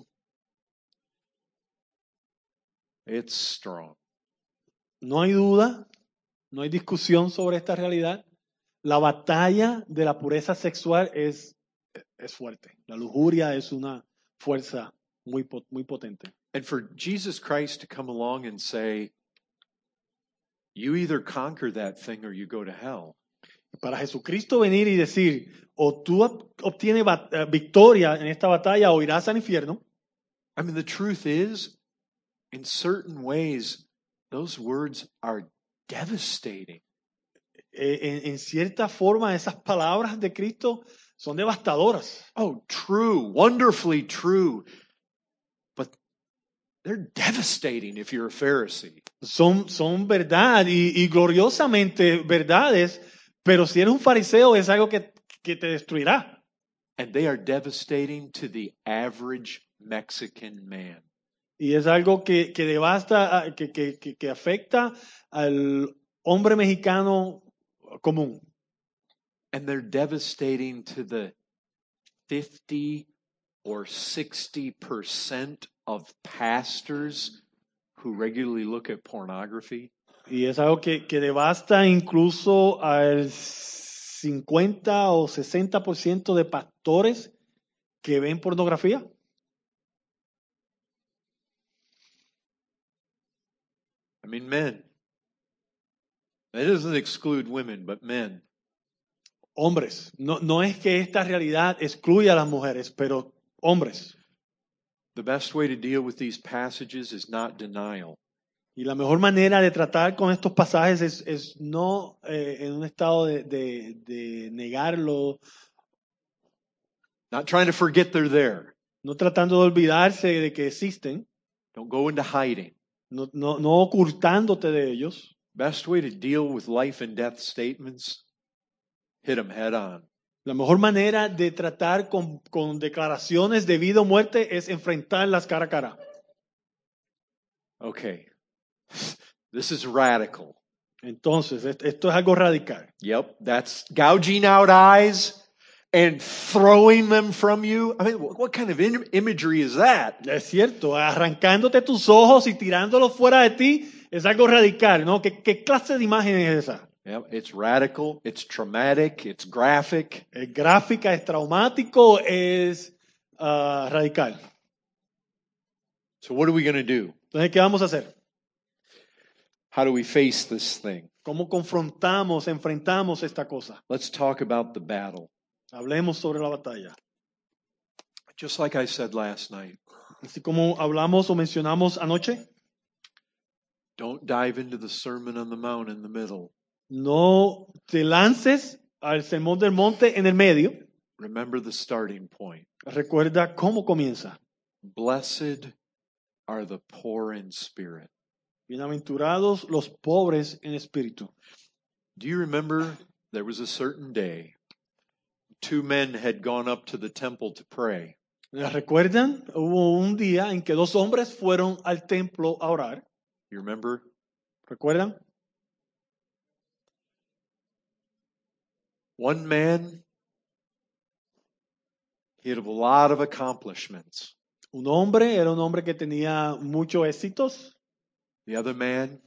it's strong. No hay duda, no hay discusión sobre esta realidad. La batalla de la pureza sexual es fuerte. La lujuria es una fuerza muy potente. And for Jesus Christ to come along and say, you either conquer that thing or you go to hell. Para Jesucristo venir y decir, o tú obtienes victoria en esta batalla o irás al infierno. I mean, the truth is, in certain ways, those words are devastating. En cierta forma, esas palabras de Cristo son devastadoras. Oh, true, wonderfully true. But they're devastating if you're a Pharisee. Son verdad y gloriosamente verdades, pero si eres un fariseo es algo que te destruirá. And they are devastating to the average Mexican man. Y es algo que devasta, que afecta al hombre mexicano común. And they're devastating to the 50 or 60% of pastors who regularly look at pornography. Y es algo que devasta incluso al 50 o 60% de pastores que ven pornografía. I mean, men. That doesn't exclude women, but men. Hombres. No es que esta realidad excluya a las mujeres, pero hombres. The best way to deal with these passages is not denial. Y la mejor manera de tratar con estos pasajes es no en un estado de negarlo, Not trying to forget they're there. no tratando de olvidarse de que existen, Don't go into hiding. no ocultándote de ellos. Best way to deal with life and death statements, hit them head on. La mejor manera de tratar con declaraciones de vida o muerte es enfrentarlas cara a cara. Okay. This is radical. Entonces, esto es algo radical. Yep, that's gouging out eyes and throwing them from you. I mean, what kind of imagery is that? Es cierto, arrancándote tus ojos y tirándolos fuera de ti es algo radical, ¿no? ¿Qué clase de imagen es esa? Yep, it's radical, it's traumatic, it's graphic. ¿Es gráfica, es traumático, es radical? So what are we going to do? Entonces, ¿qué vamos a hacer? How do we face this thing? ¿Cómo enfrentamos esta cosa? Let's talk about the battle. Hablemos sobre la batalla. Just like I said last night, Así como hablamos o mencionamos anoche, don't dive into the Sermon on the Mount in the middle. no te lances al sermón del monte en el medio. Remember the starting point. Recuerda cómo comienza. Blessed are the poor in spirit. Bienaventurados los pobres en espíritu. Do you remember there was a certain day, two men had gone up to the temple to pray. ¿Recuerdan? Hubo un día en que dos hombres fueron al templo a orar. You remember? ¿Recuerdan? One man, he had a lot of accomplishments. Un hombre era un hombre que tenía muchos éxitos. The other man,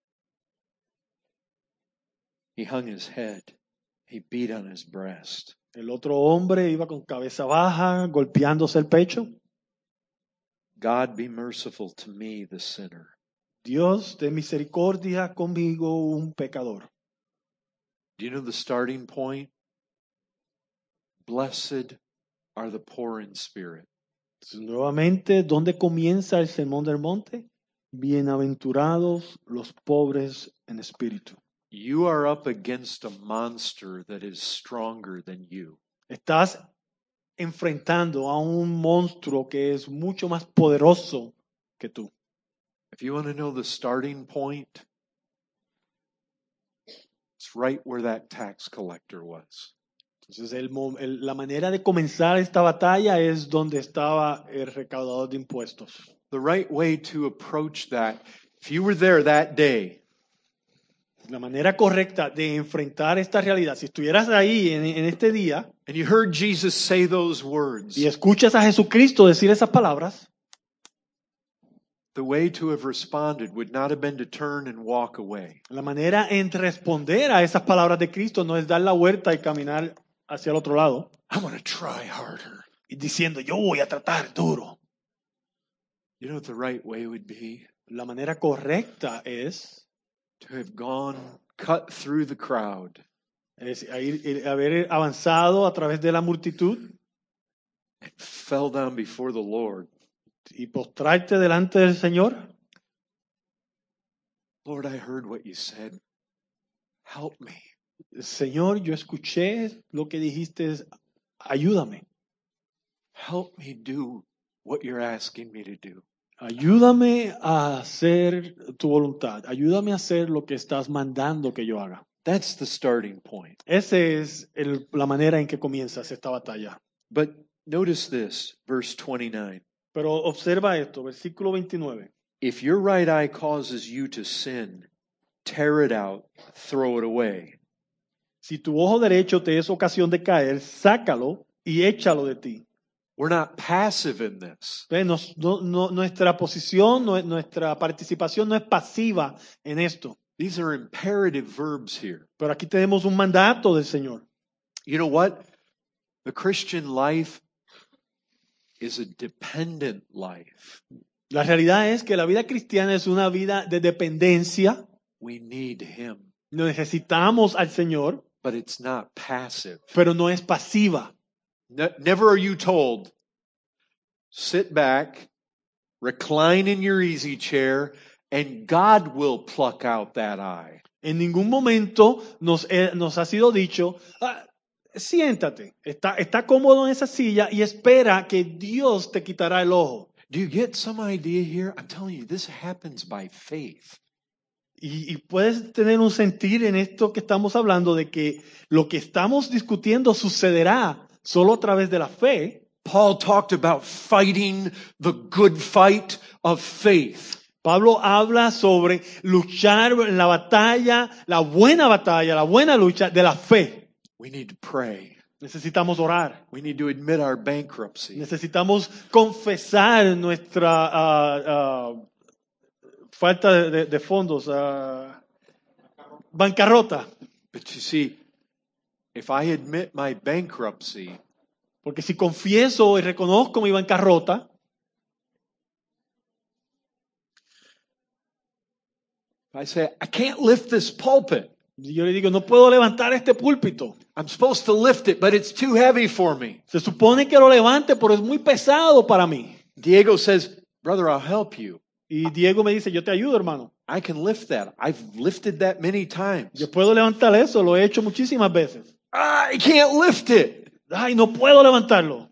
he hung his head. He beat on his breast. El otro hombre iba con cabeza baja, golpeándose el pecho. God be merciful to me, the sinner. Dios, ten misericordia conmigo, un pecador. Do you know the starting point? Blessed are the poor in spirit. Entonces, nuevamente, ¿dónde comienza el sermón del monte? Bienaventurados los pobres en espíritu. You are up against a monster that is stronger than you. Estás enfrentando a un monstruo que es mucho más poderoso que tú. If you want to know the starting point, it's right where that tax collector was. Entonces, la manera de comenzar esta batalla es donde estaba el recaudador de impuestos. The right way to approach that, if you were there that day, La manera correcta de enfrentar esta realidad, si estuvieras ahí en este día and you heard Jesus say those words, y escuchas a Jesucristo decir esas palabras, the way to have responded would not have been to turn and walk away. la manera en responder a esas palabras de Cristo no es dar la vuelta y caminar hacia el otro lado I'm going to try harder. y diciendo yo voy a tratar duro. You know what the right way would be? La manera correcta es To have gone, cut through the crowd, haber avanzado a través de la multitud and fell down before the Lord. y postrarte delante del Señor. Lord, I heard what you said. Help me. Señor, yo escuché lo que dijiste, ayúdame. Help me do what you're asking me to do. Ayúdame a hacer tu voluntad. Ayúdame a hacer lo que estás mandando que yo haga. That's the starting point. Esa es la manera en que comienzas esta batalla. But notice this, verse 29. Pero observa esto, versículo 29. If your right eye causes you to sin, tear it out, throw it away. Si tu ojo derecho te es ocasión de caer, sácalo y échalo de ti. We're not passive in this. Nuestra posición, nuestra participación no es pasiva en esto. These are imperative verbs here. Pero aquí tenemos un mandato del Señor. You know what? The Christian life is a dependent life. La realidad es que la vida cristiana es una vida de dependencia. We need Him. Necesitamos al Señor, But it's not passive. pero no es pasiva. Never are you told, sit back, recline in your easy chair, and God will pluck out that eye. En ningún momento nos ha sido dicho, siéntate, está cómodo en esa silla y espera que Dios te quitará el ojo. Do you get some idea here? I'm telling you, this happens by faith. Y puedes tener un sentir en esto que estamos hablando de que lo que estamos discutiendo sucederá solo a través de la fe. Paul talked about fighting the good fight of faith. Pablo habla sobre luchar en la batalla, la buena lucha de la fe. We need to pray. Necesitamos orar. We need to admit our bankruptcy. Necesitamos confesar nuestra falta de fondos, bancarrota. But you see, if I admit my bankruptcy, Porque si confieso y reconozco mi bancarrota, I say, I can't lift this pulpit. yo le digo, no puedo levantar este púlpito. I'm supposed to lift it, but it's too heavy for me. Se supone que lo levante, pero es muy pesado para mí. Diego says, brother, I'll help you. Y Diego me dice, yo te ayudo, hermano. I can lift that. I've lifted that many times. Yo puedo levantar eso, lo he hecho muchísimas veces. I can't lift it. Ay, no puedo levantarlo.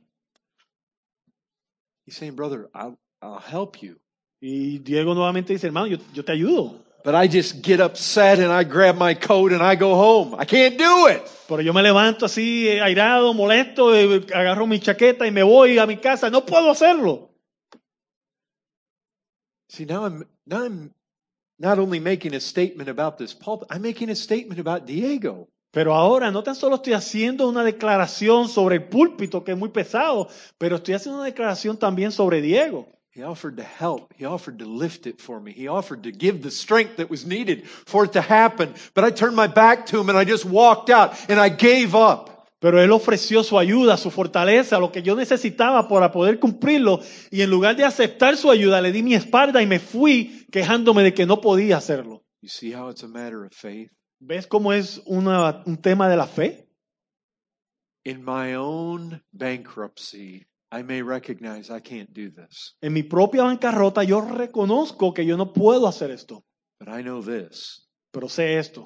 He's saying, brother, I'll help you. Y Diego nuevamente dice, hermano, yo te ayudo. But I just get upset and I grab my coat and I go home. I can't do it. Pero yo me levanto así, airado, molesto, agarro mi chaqueta y me voy a mi casa. No puedo hacerlo. See, now I'm not only making a statement about this pulpit, I'm making a statement about Diego. Pero ahora no tan solo estoy haciendo una declaración sobre el púlpito, que es muy pesado, pero estoy haciendo una declaración también sobre Diego. He offered to help. He offered to lift it for me. He offered to give the strength that was needed for it to happen. But I turned my back to him and I just walked out and I gave up. Pero él ofreció su ayuda, su fortaleza, lo que yo necesitaba para poder cumplirlo. Y en lugar de aceptar su ayuda, le di mi espalda y me fui quejándome de que no podía hacerlo. You see how it's a matter of faith? ¿Ves cómo es un tema de la fe? In my own bankruptcy, I may recognize I can't do this. En mi propia bancarrota yo reconozco que yo no puedo hacer esto. But I know this. Pero sé esto.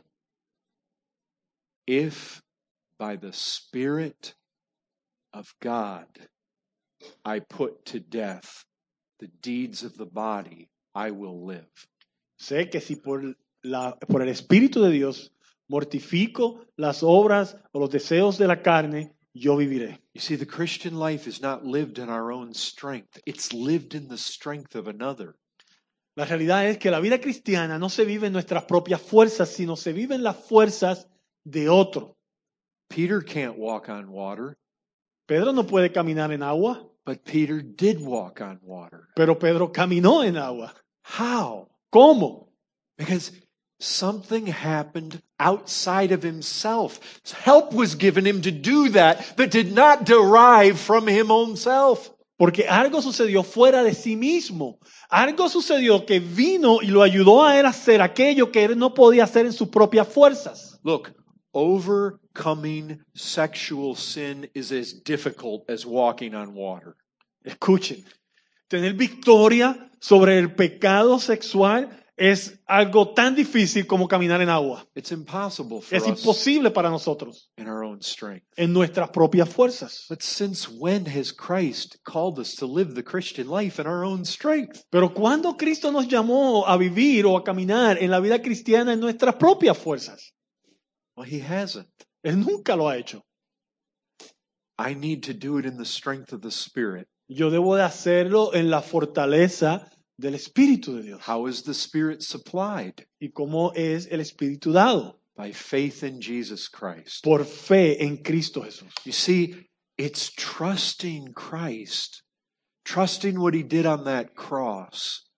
If by the Spirit of God I put to death the deeds of the body, I will live. Sé que si por el Espíritu de Dios mortifico las obras o los deseos de la carne, yo viviré. You see, the Christian life is not lived in our own strength. It's lived in the strength of another. La realidad es que la vida cristiana no se vive en nuestras propias fuerzas, sino se vive en las fuerzas de otro. Peter can't walk on water, Pedro no puede caminar en agua, but Peter did walk on water. pero Pedro caminó en agua. How? ¿Cómo? Because something happened outside of himself. Help was given him to do that did not derive from him own self. Porque algo sucedió fuera de sí mismo. Algo sucedió que vino y lo ayudó a él a hacer aquello que él no podía hacer en sus propias fuerzas. Look, overcoming sexual sin is as difficult as walking on water. Escuchen, tener victoria sobre el pecado sexual es algo tan difícil como caminar en agua. It's impossible for Es us imposible para nosotros in our own strength. en nuestras propias fuerzas. But since when has Christ called us to live the Christian life in our own strength? Pero ¿cuándo Cristo nos llamó a vivir o a caminar en la vida cristiana en nuestras propias fuerzas? Well, he hasn't. Él nunca lo ha hecho. I need to do it in the strength of the Spirit. Yo debo de hacerlo en la fortaleza del Espíritu de Dios. How is the Spirit supplied? ¿Y cómo es el Espíritu dado? By faith in Jesus Christ. Por fe en Cristo Jesús. You see, it's trusting Christ, trusting what he did on that cross.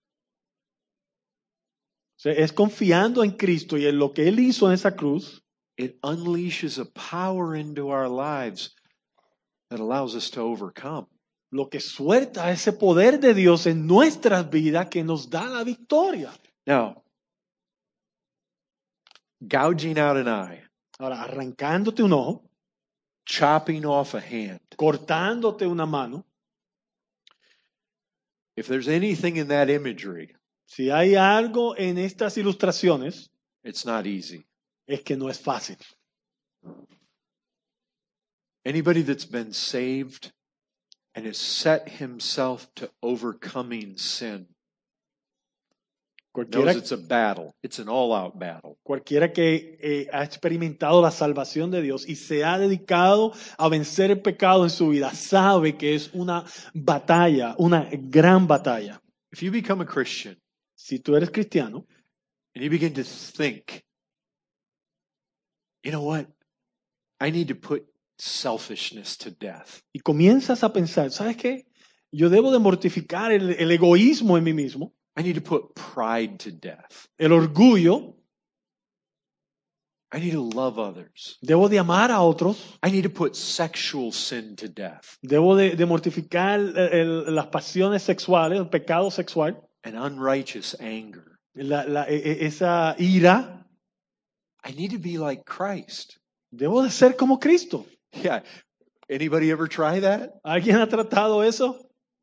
O sea, es confiando en Cristo y en lo que Él hizo en esa cruz. It unleashes a power into our lives that allows us to overcome. Lo que suelta ese poder de Dios en nuestras vidas que nos da la victoria. Now, gouging out an eye, Ahora, arrancándote un ojo, chopping off a hand. cortándote una mano, If there's anything in that imagery, Si hay algo en estas ilustraciones, it's not easy. es que no es fácil. Anybody that's been saved and has set himself to overcoming sin knows Cualquiera, it's a battle. It's an all-out battle. cualquiera que ha experimentado la salvación de Dios y se ha dedicado a vencer el pecado en su vida, sabe que es una batalla, una gran batalla. If you become a Christian Si tú eres cristiano and you begin to think, you know what? I need to put selfishness to death. y comienzas a pensar, ¿sabes qué? Yo debo de mortificar el egoísmo en mí mismo, I need to put pride to death. el orgullo, I need to love others. debo de amar a otros, I need to put sexual sin to death debo de mortificar las pasiones sexuales, el pecado sexual, and unrighteous anger. esa ira. I need to be like Christ. Debo de ser como Cristo. Yeah. Anybody ever try that? ¿Alguien ha tratado eso?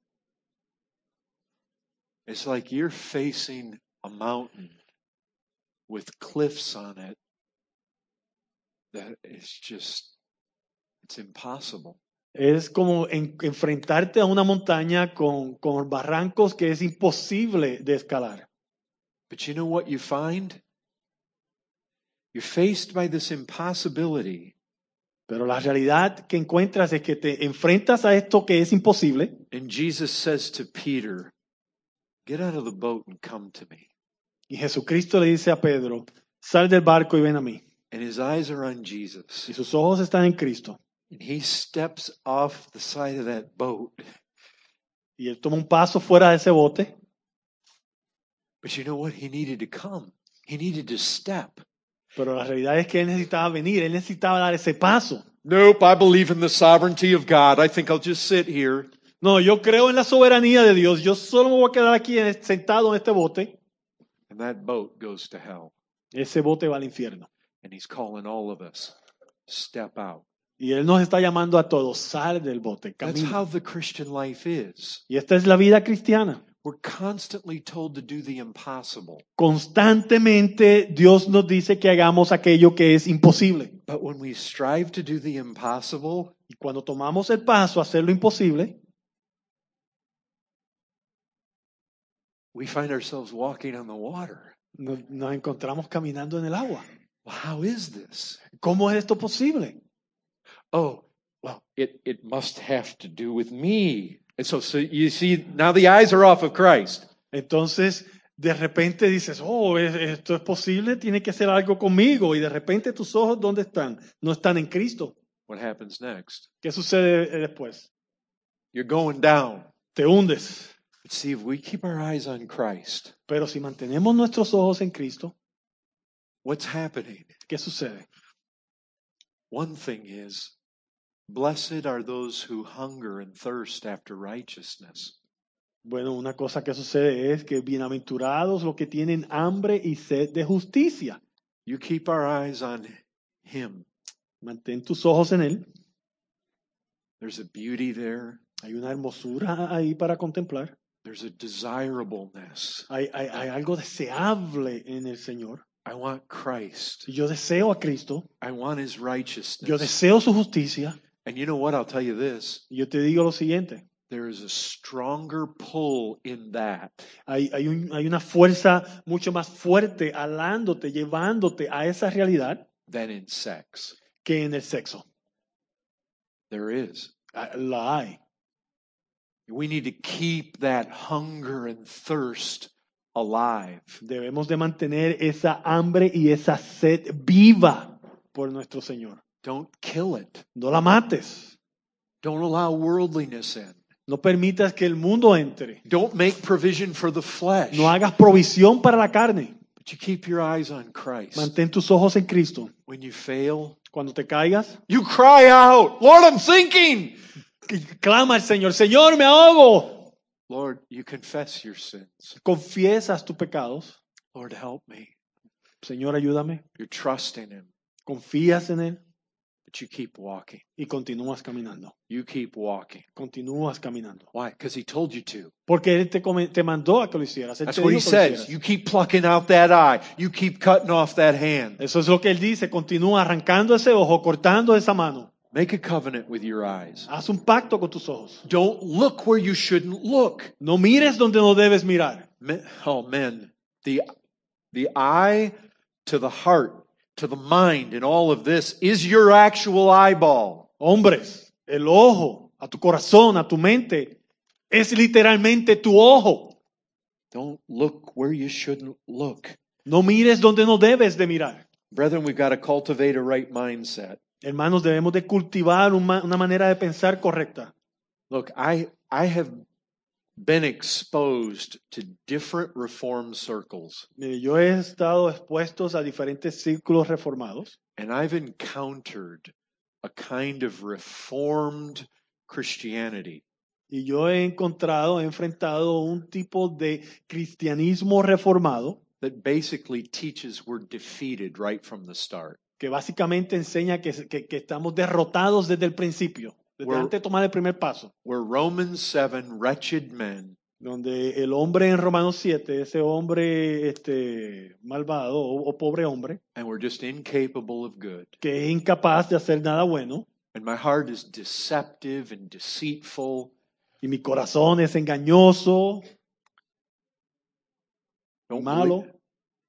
It's like you're facing a mountain with cliffs on it that is just, it's impossible. Es como enfrentarte a una montaña con barrancos que es imposible de escalar. But you know what you find? You're faced by this impossibility. Pero la realidad que encuentras es que te enfrentas a esto que es imposible. And Jesus says to Peter, get out of the boat and come to me. Y Jesucristo le dice a Pedro, sal del barco y ven a mí. And his eyes are on Jesus. Y sus ojos están en Cristo. And he steps off the side of that boat. Y él toma un paso fuera de ese bote. But you know what? He needed to come. He needed to step. Pero la realidad es que él necesitaba venir, él necesitaba dar ese paso. Nope, I believe in the sovereignty of God. I think I'll just sit here. No, yo creo en la soberanía de Dios. Yo solo me voy a quedar aquí sentado en este bote. And that boat goes to hell. Ese bote va al infierno. And he's calling all of us, step out. Y él nos está llamando a todos, sal del bote, That's camina. how the Christian life is. Y esta es la vida cristiana. We're constantly told to do the impossible. Constantemente Dios nos dice que hagamos aquello que es imposible. But when we strive to do the impossible, Y cuando tomamos el paso a hacer lo imposible, we find ourselves walking on the water. nos encontramos caminando en el agua. Well, how is this? ¿Cómo es esto posible? Oh, well, it must have to do with me. And so you see, now the eyes are off of Christ. Entonces, de repente dices, oh, esto es posible, tiene que ser algo conmigo. Y de repente tus ojos, ¿dónde están? No están en Cristo. What happens next? ¿Qué sucede después? You're going down. Te hundes. But see, if we keep our eyes on Christ, Pero si mantenemos nuestros ojos en Cristo, what's happening? ¿qué sucede? One thing is, blessed are those who hunger and thirst after righteousness. Bueno, una cosa que sucede es que bienaventurados los que tienen hambre y sed de justicia. You keep our eyes on Him. Mantén tus ojos en Él. There's a beauty there. Hay una hermosura ahí para contemplar. There's a desirableness. Hay algo deseable en el Señor. I want Christ. Y yo deseo a Cristo. I want His Yo righteousness. deseo su justicia. And you know what? I'll tell you this. Y yo te digo lo siguiente. There is a stronger pull in that Hay una fuerza mucho más fuerte alándote, llevándote a esa realidad than in sex. que en el sexo. There is. La hay. We need to keep that hunger and thirst alive. Debemos de mantener esa hambre y esa sed viva por nuestro Señor. Don't kill it. No la mates. Don't allow worldliness in. No permitas que el mundo entre. Don't make provision for the flesh. No hagas provisión para la carne. But you keep your eyes on Christ. Mantén tus ojos en Cristo. When you fail, Cuando te caigas, you cry out, Lord, I'm sinking. clama al Señor. Señor, me ahogo. Lord, you confess your sins. Confiesas tus pecados. Lord, help me. Señor, ayúdame. You're trusting Him. Confías en Él. But you keep walking. Y continúas caminando. You keep walking. Continúas caminando. Why? Because he told you to. Porque Él te mandó a que lo hicieras. Él That's te what he dijo que lo says. hicieras. You keep plucking out that eye. You keep cutting off that hand. Eso es lo que Él dice. Continúa arrancando ese ojo, cortando esa mano. Make a covenant with your eyes. Haz un pacto con tus ojos. Don't look where you shouldn't look. No mires donde no debes mirar. Oh, men, the eye to the heart, to the mind, and all of this is your actual eyeball. Hombres, el ojo a tu corazón, a tu mente, es literalmente tu ojo. Don't look where you shouldn't look. No mires donde no debes de mirar. Brethren, we've got to cultivate a right mindset. Hermanos, debemos de cultivar una manera de pensar correcta. Look, I have been exposed to different reform circles, Mire, yo he estado expuesto a diferentes círculos reformados and I've encountered a kind of reformed Christianity y yo he enfrentado un tipo de cristianismo reformado that basically teaches we're defeated right from the start. que básicamente enseña que estamos derrotados desde el principio, desde antes de tomar el primer paso. Where Romans 7, wretched men, Donde el hombre en Romanos 7, ese hombre malvado o pobre hombre, and we're just incapable of good. que es incapaz de hacer nada bueno, And my heart is deceptive and deceitful. y mi corazón es engañoso, Don't malo. believe-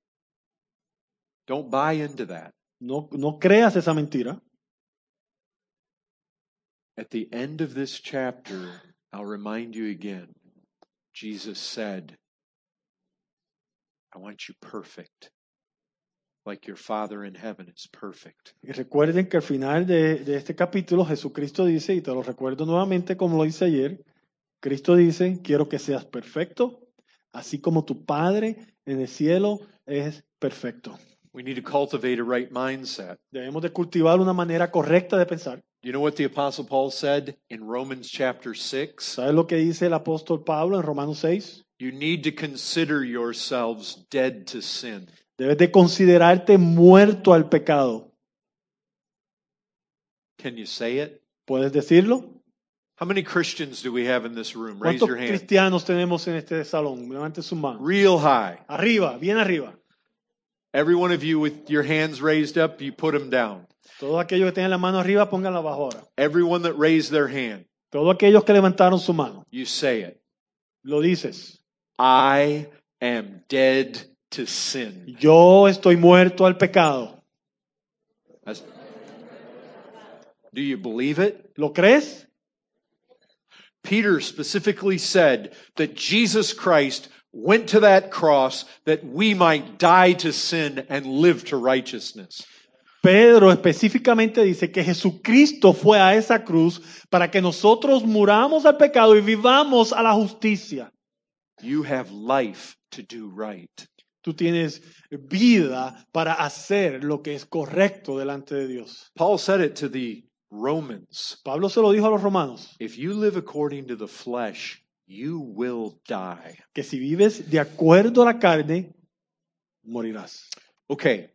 Don't buy into that. No creas esa mentira. At the end of this chapter, I'll remind you again, Jesus said, I want you perfect, like your Father in heaven is perfect. Y recuerden que al final de este capítulo Jesucristo dice, y te lo recuerdo nuevamente como lo hice ayer, Cristo dice, quiero que seas perfecto, así como tu Padre en el cielo es perfecto. We need to cultivate a right mindset. Debemos de cultivar una manera correcta de pensar. You know what the Apostle Paul said in Romans chapter 6? ¿Sabes lo que dice el apóstol Pablo en Romanos 6? You need to consider yourselves dead to sin. Debes de considerarte muerto al pecado. Can you say it? ¿Puedes decirlo? How many Christians do we have in this room? Raise ¿Cuántos your hand. cristianos tenemos en este salón? Levanten su mano. Real high. Arriba, bien arriba. Every one of you with your hands raised up, you put them down. Todos aquellos que tienen la mano arriba, pónganla abajo ahora. Everyone that raised their hand, Todos aquellos que levantaron su mano. you say it. Lo dices. I am dead to sin. Yo estoy muerto al pecado. That's- Do you believe it? ¿Lo crees? Peter specifically said that Jesus Christ went to that cross that we might die to sin and live to righteousness. Pedro específicamente dice que Jesucristo fue a esa cruz para que nosotros muramos al pecado y vivamos a la justicia. You have life to do right. Tú tienes vida para hacer lo que es correcto delante de Dios. Paul said it to the Romans. Pablo se lo dijo a los romanos, If you live according to the flesh, you will die. que si vives de acuerdo a la carne, morirás. Okay.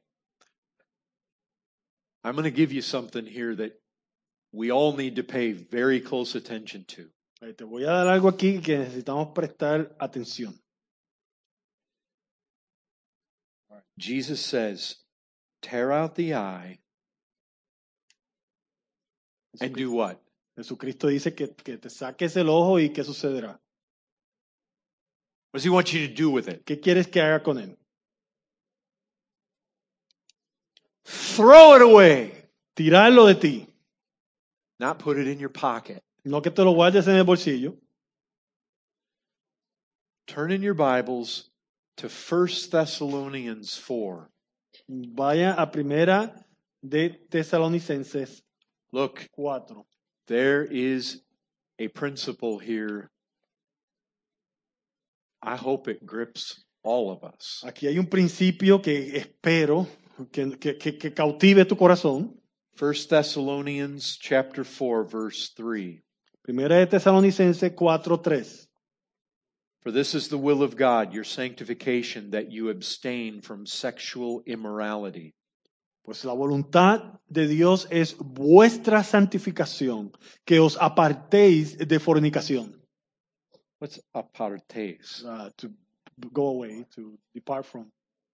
I'm going to give you something here that we all need to pay very close attention to. Te voy a dar algo aquí que necesitamos prestar atención. Jesus says, tear out the eye and do what? Jesucristo dice que te saques el ojo y ¿qué sucederá? What does he want you to do with it? ¿Qué quieres que haga con él? Throw it away. Tirarlo de ti. Not put it in your pocket. No que te lo guardes en el bolsillo. Turn in your Bibles to 1 Thessalonians 4. Vaya a primera de Tesalonicenses Look, 4. there is a principle here. I hope it grips all of us. Aquí hay un principio que espero que cautive tu corazón. 1 Thessalonians chapter 4, verse 3. Primera de Tesalonicenses 4:3. For this is the will of God, your sanctification, that you abstain from sexual immorality, Pues la voluntad de Dios es vuestra santificación, que os apartéis de fornicación. What's apartes? To go away, to depart from.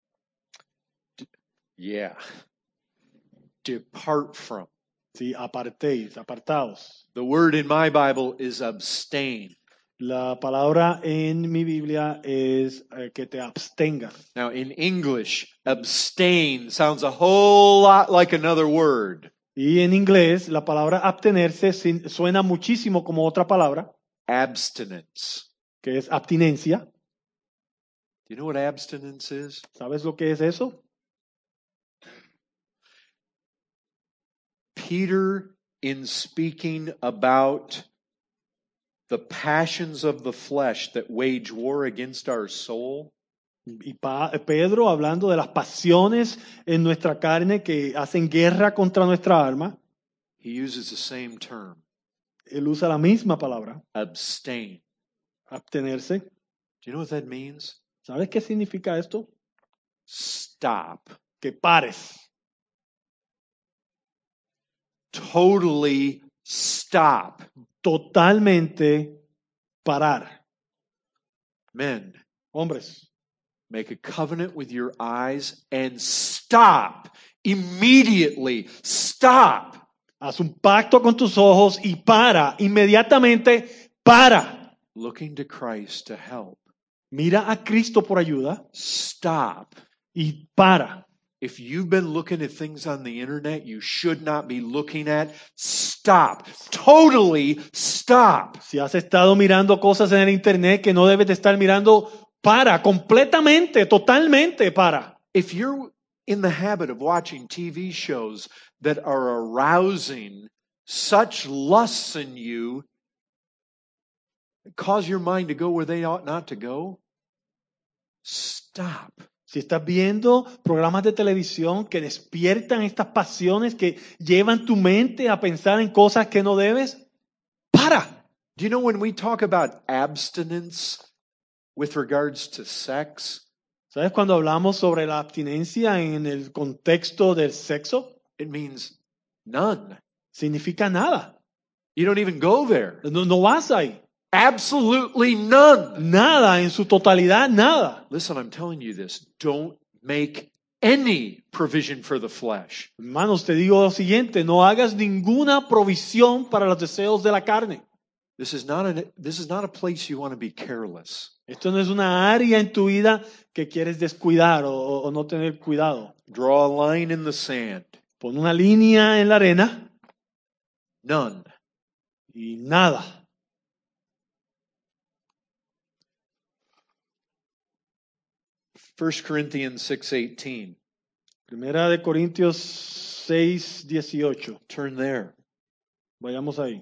Yeah. Depart from. Sí, apartéis, apartaos. The word in my Bible is abstain. La palabra en mi Biblia es que te abstengas. Now, in English, abstain sounds a whole lot like another word. Y en inglés, la palabra abstenerse suena muchísimo como otra palabra, Abstinence. que es abstinencia. Do you know what abstinence is? ¿Sabes lo que es eso? Peter, in speaking about the passions of the flesh that wage war against our soul, Y Pedro, hablando de las pasiones en nuestra carne que hacen guerra contra nuestra alma, he uses the same term, él usa la misma palabra, abstain. abstenerse. Do you know what that means? ¿Sabes qué significa esto? Stop. Que pares, Totally stop. totalmente parar. Men, Hombres, make a covenant with your eyes and stop. Immediately stop. haz un pacto con tus ojos y para, inmediatamente para. Looking to Christ to help. Mira a Cristo por ayuda Stop. y para. If you've been looking at things on the internet you should not be looking at, stop. Totally stop. Si has estado mirando cosas en el internet que no debes de estar mirando, para, completamente, totalmente para. If you're in the habit of watching TV shows that are arousing such lusts in you, that cause your mind to go where they ought not to go, stop. Si estás viendo programas de televisión que despiertan estas pasiones que llevan tu mente a pensar en cosas que no debes, para. Do you know when we talk about abstinence with regards to sex, ¿Sabes cuando hablamos sobre la abstinencia en el contexto del sexo? it means none. Significa nada. You don't even go there. No vas ahí. Absolutely none. Nada, en su totalidad, nada. Listen, I'm telling you this. Don't make any provision for the flesh. Hermanos, te digo lo siguiente, no hagas ninguna provisión para los deseos de la carne. This is not a place you want to be careless. Esto no es una área en tu vida que quieres descuidar o no tener cuidado. Draw a line in the sand. Pon una línea en la arena None. y nada. 1 Corinthians 6:18. Primera de Corintios 6:18. Turn there. Vayamos ahí.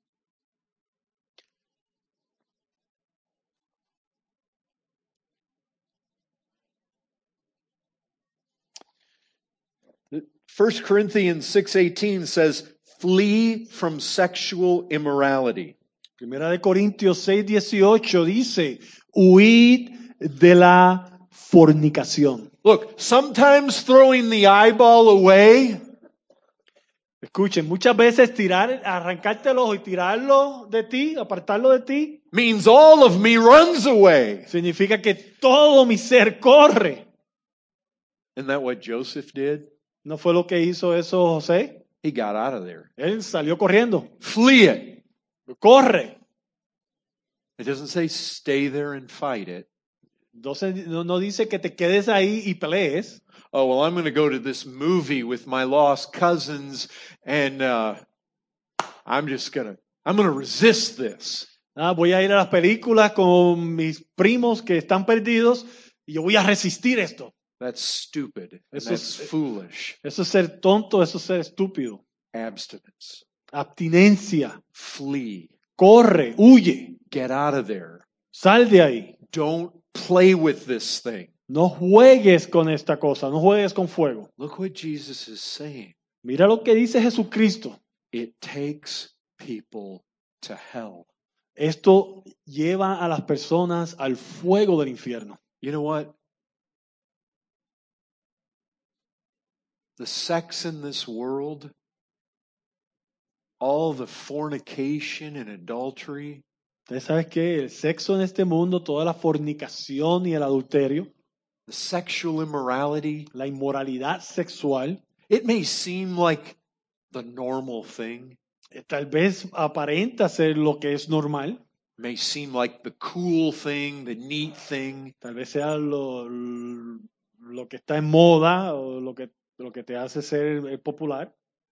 First Corinthians 6:18 says, "Flee from sexual immorality." Primera de Corintios 6:18 dice, huid de la fornicación. Look, sometimes throwing the eyeball away Escuchen, muchas veces arrancarte el ojo y tirarlo de ti, apartarlo de ti, means all of me runs away. significa que todo mi ser corre. Isn't that what Joseph did? ¿No fue lo que hizo eso José? He got out of there. Él salió corriendo. Flee it. Corre. It doesn't say stay there and fight it. Entonces no dice que te quedes ahí y pelees. Oh, well, I'm going to go to this movie with my lost cousins and I'm going to resist this. Voy a ir a las películas con mis primos que están perdidos y yo voy a resistir esto. That's stupid. And Eso that's es- foolish. Eso es ser tonto, eso es ser estúpido. Abstinence. Abstinencia. Flee. Corre, huye, Get out of there. sal de ahí. Don't play with this thing. No juegues con esta cosa, no juegues con fuego. Look what Jesus is saying. Mira lo que dice Jesucristo. It takes people to hell. Esto lleva a las personas al fuego del infierno. You know what? the sex in this world, all the fornication and adultery, Ustedes saben que el sexo en este mundo, toda la fornicación y el adulterio, the sexual immorality, la inmoralidad sexual, it may seem like the normal thing, tal vez aparenta ser lo que es normal, may seem like the cool thing, the neat thing, tal vez sea lo que está en moda o lo que te hace ser popular.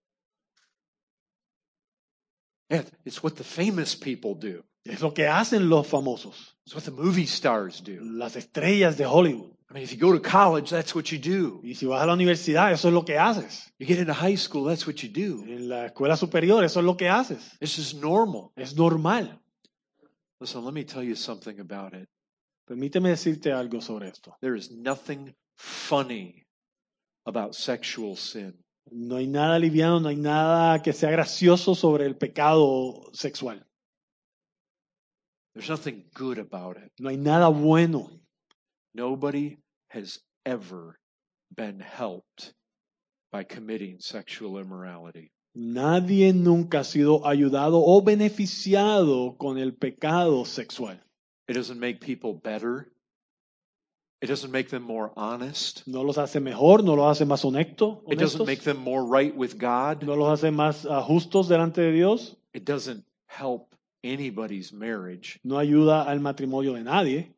Yeah, it's what the famous people do. Es lo que hacen los famosos, It's what the movie stars do. las estrellas de Hollywood. I mean, if you go to college, that's what you do. Y si vas a la universidad, eso es lo que haces. You get into high school, that's what you do. En la escuela superior, eso es lo que haces. This is normal. Es normal. Listen, let me tell you something about it. Permíteme decirte algo sobre esto. There is nothing funny about sexual sin. No hay nada liviano, no hay nada que sea gracioso sobre el pecado sexual. There's nothing good about it. No hay nada bueno. Nobody has ever been helped by committing sexual immorality. Nadie nunca ha sido ayudado o beneficiado con el pecado sexual. It doesn't make people better. It doesn't make them more honest. No los hace mejor, no los hace más honestos, It doesn't make them more right with God. no los hace más justos delante de Dios, It doesn't help anybody's marriage. no ayuda al matrimonio de nadie.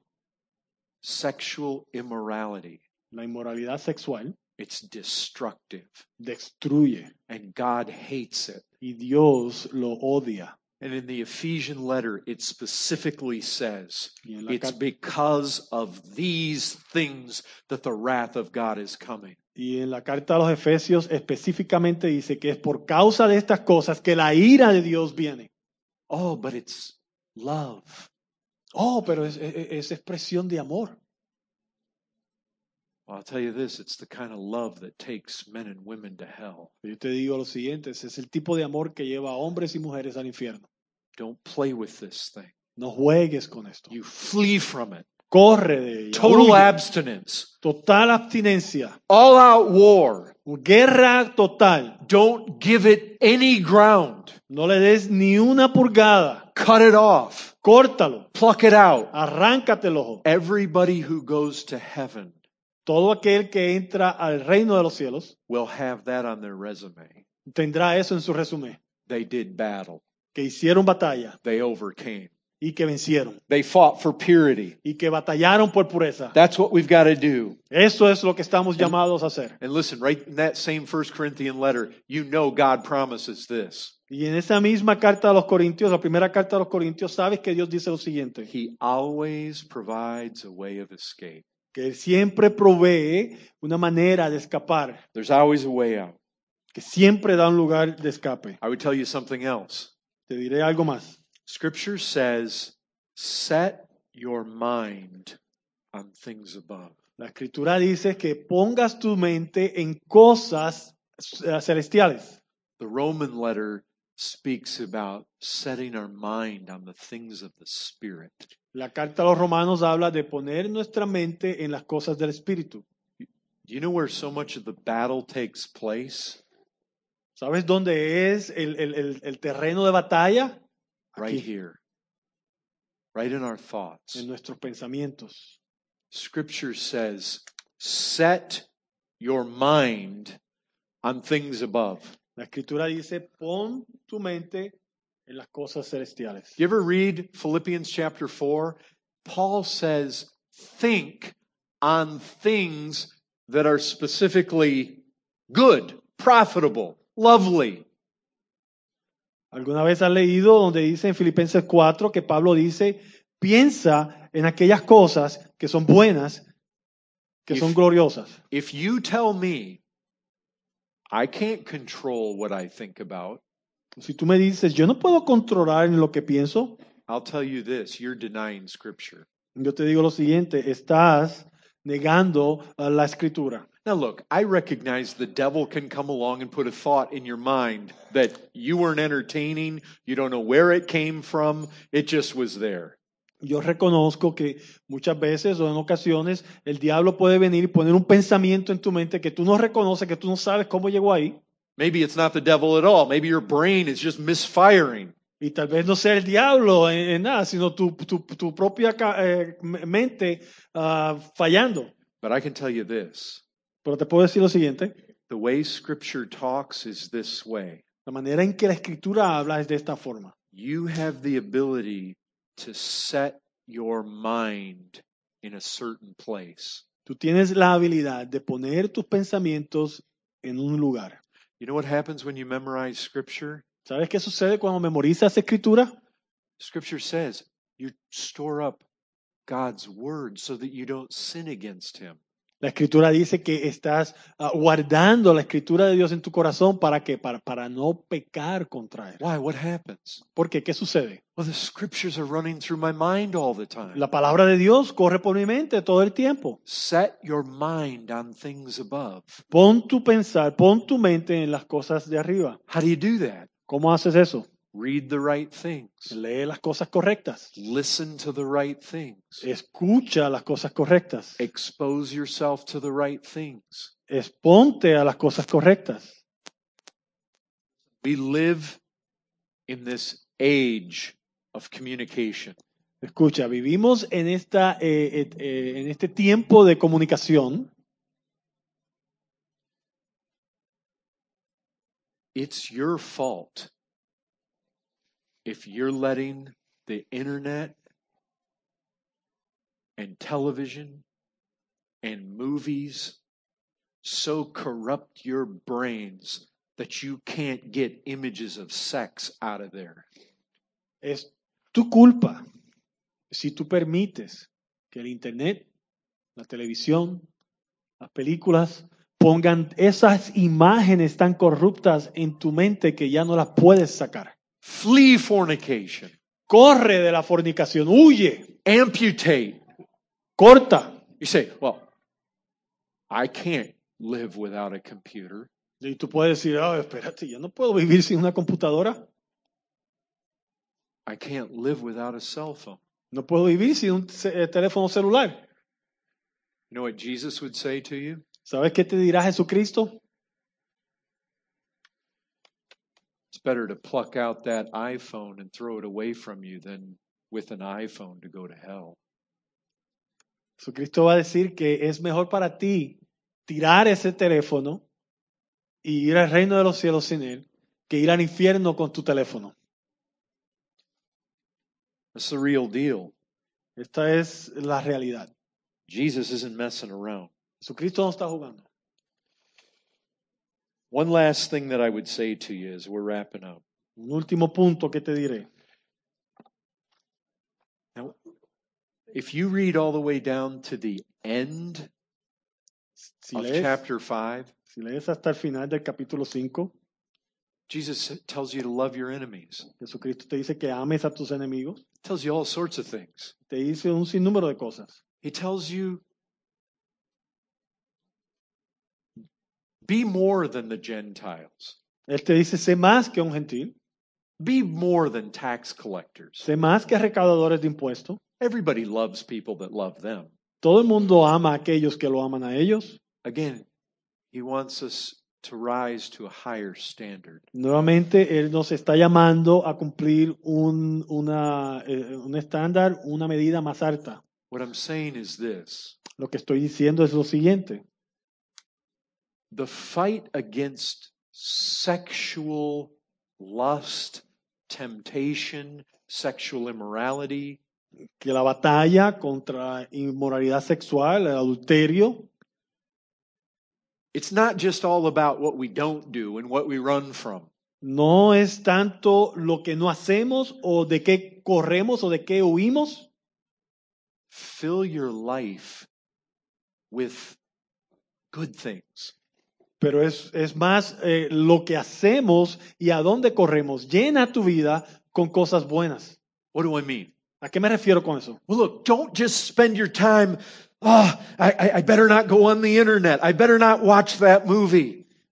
Sexual immorality, La inmoralidad sexual it's destructive, destruye and God hates it. y Dios lo odia. And in the Ephesian letter, it specifically says, Y en la it's carta because of these things that the wrath of God is coming. Y en la carta a los Efesios específicamente dice que es por causa de estas cosas que la ira de Dios viene. Oh, but it's love. Oh, pero es expresión de amor. Well, I'll tell you this, it's the kind of love that takes men and women to hell. Yo te digo lo siguiente, ese es el tipo de amor que lleva a hombres y mujeres al infierno. Don't play with this thing. No juegues con esto. You flee from it. Corre de ella. Total Huye. abstinence. Total abstinencia. All out war. Guerra total. Don't give it any ground. No le des ni una pulgada. Cut it off. Córtalo. Pluck it out. Arráncate el ojo. Everybody who goes to heaven Todo aquel que entra al reino de los cielos will have that on their resume. tendrá eso en su resumen. They did battle. Que hicieron batalla They overcame. y que vencieron. They fought for purity. Y que batallaron por pureza. That's what we've got to do. Eso es lo que estamos llamados a hacer. And listen, right in that same 1 Corinthian letter, you know God promises this. Y en esa misma carta a los Corintios, la primera carta a los Corintios, sabes que Dios dice lo siguiente, He always provides a way of escape. que Él siempre provee una manera de escapar, There's always a way out. que siempre da un lugar de escape. I would tell you something else. Te diré algo más. Scripture says, set your mind on things above. La Escritura dice que pongas tu mente en cosas celestiales. The Roman letter speaks about setting our mind on the things of the Spirit. La carta a los Romanos habla de poner nuestra mente en las cosas del Espíritu. Do you know where so much of the battle takes place? ¿Sabes dónde es el terreno de batalla? Right Aquí, here. Right in our thoughts. en nuestros pensamientos. Scripture says, set your mind on things above. La Escritura dice, pon tu mente en las cosas celestiales. You ever read Philippians chapter 4? Paul says, think on things that are specifically good, profitable, lovely. ¿Alguna vez has leído donde dice en Filipenses 4 que Pablo dice, piensa en aquellas cosas que son buenas, que son gloriosas? If you tell me I can't control what I think about, Si tú me dices, yo no puedo controlar en lo que pienso, I'll tell you this, you're denying Scripture. yo te digo lo siguiente, estás negando la Escritura. Now look, I recognize the devil can come along and put a thought in your mind that you weren't entertaining, you don't know where it came from, it just was there. Yo reconozco que muchas veces o en ocasiones el diablo puede venir y poner un pensamiento en tu mente que tú no reconoces, que tú no sabes cómo llegó ahí. Maybe it's not the devil at all. Maybe your brain is just misfiring. Y tal vez no sea el diablo en nada, sino tu propia mente fallando. But I can tell you this. Pero te puedo decir lo siguiente. The way Scripture talks is this way. La manera en que la Escritura habla es de esta forma. You have the ability to set your mind in a certain place. Tú tienes la habilidad de poner tus pensamientos en un lugar. You know what happens when you memorize Scripture? ¿Sabes qué sucede cuando memorizas Escritura? Scripture says you store up God's word so that you don't sin against Him. La Escritura dice que estás guardando la Escritura de Dios en tu corazón para que para no pecar contra él. Why? What happens? ¿Por qué? ¿Qué sucede? Well, the Scriptures are running through my mind all the time. La palabra de Dios corre por mi mente todo el tiempo. Set your mind on things above. Pon tu mente en las cosas de arriba. How do you do that? ¿Cómo haces eso? Read the right things. Lee las cosas correctas. Listen to the right things. Escucha las cosas correctas. Expose yourself to the right things. Exponte a las cosas correctas. We live in this age of communication. Escucha, vivimos en este tiempo de comunicación. It's your fault if you're letting the internet and television and movies so corrupt your brains that you can't get images of sex out of there. Es tu culpa si tú permites que el internet, la televisión, las películas pongan esas imágenes tan corruptas en tu mente que ya no las puedes sacar. Flee fornication. Corre de la fornicación, huye, Amputate. corta. You say, well, I can't live without a computer. Y tú puedes decir, espérate, yo no puedo vivir sin una computadora. I can't live without a cell phone. No puedo vivir sin un teléfono celular. You know what Jesus would say to you? ¿Sabes qué te dirá Jesucristo? It's better to pluck out that iPhone and throw it away from you than with an iPhone to go to hell. Jesucristo va a decir que es mejor para ti tirar ese teléfono y ir al reino de los cielos sin él que ir al infierno con tu teléfono. That's the real deal. Esta es la realidad. Jesus isn't messing around. Jesucristo no está jugando. One last thing that I would say to you as we're wrapping up. Un último punto que te diré. Now, if you read all the way down to the end Si of lees, chapter 5, si lees hasta el final del capítulo 5, Jesus tells you to love your enemies. Jesucristo te dice que ames a tus enemigos. Tells you all sorts of things. Te dice un sinnúmero de cosas. He tells you be more than the Gentiles. Él te dice, sé más que un gentil, Be more than tax collectors. sé más que recaudadores de impuestos. Everybody loves people that love them. Todo el mundo ama a aquellos que lo aman a ellos. Again, he wants us to rise to a higher standard. Nuevamente, Él nos está llamando a cumplir un estándar, una medida más alta. What I'm saying is this. Lo que estoy diciendo es lo siguiente. The fight against sexual lust, temptation, sexual immorality, Que la batalla contra inmoralidad sexual, el adulterio, it's not just all about what we don't do and what we run from. no es tanto lo que no hacemos o de qué corremos o de qué huimos. Fill your life with good things. Pero es más lo que hacemos y a dónde corremos. Llena tu vida con cosas buenas. What do I mean? ¿A qué me refiero con eso? Well, look, don't just spend your time, I better not go on the internet. I better not watch that movie.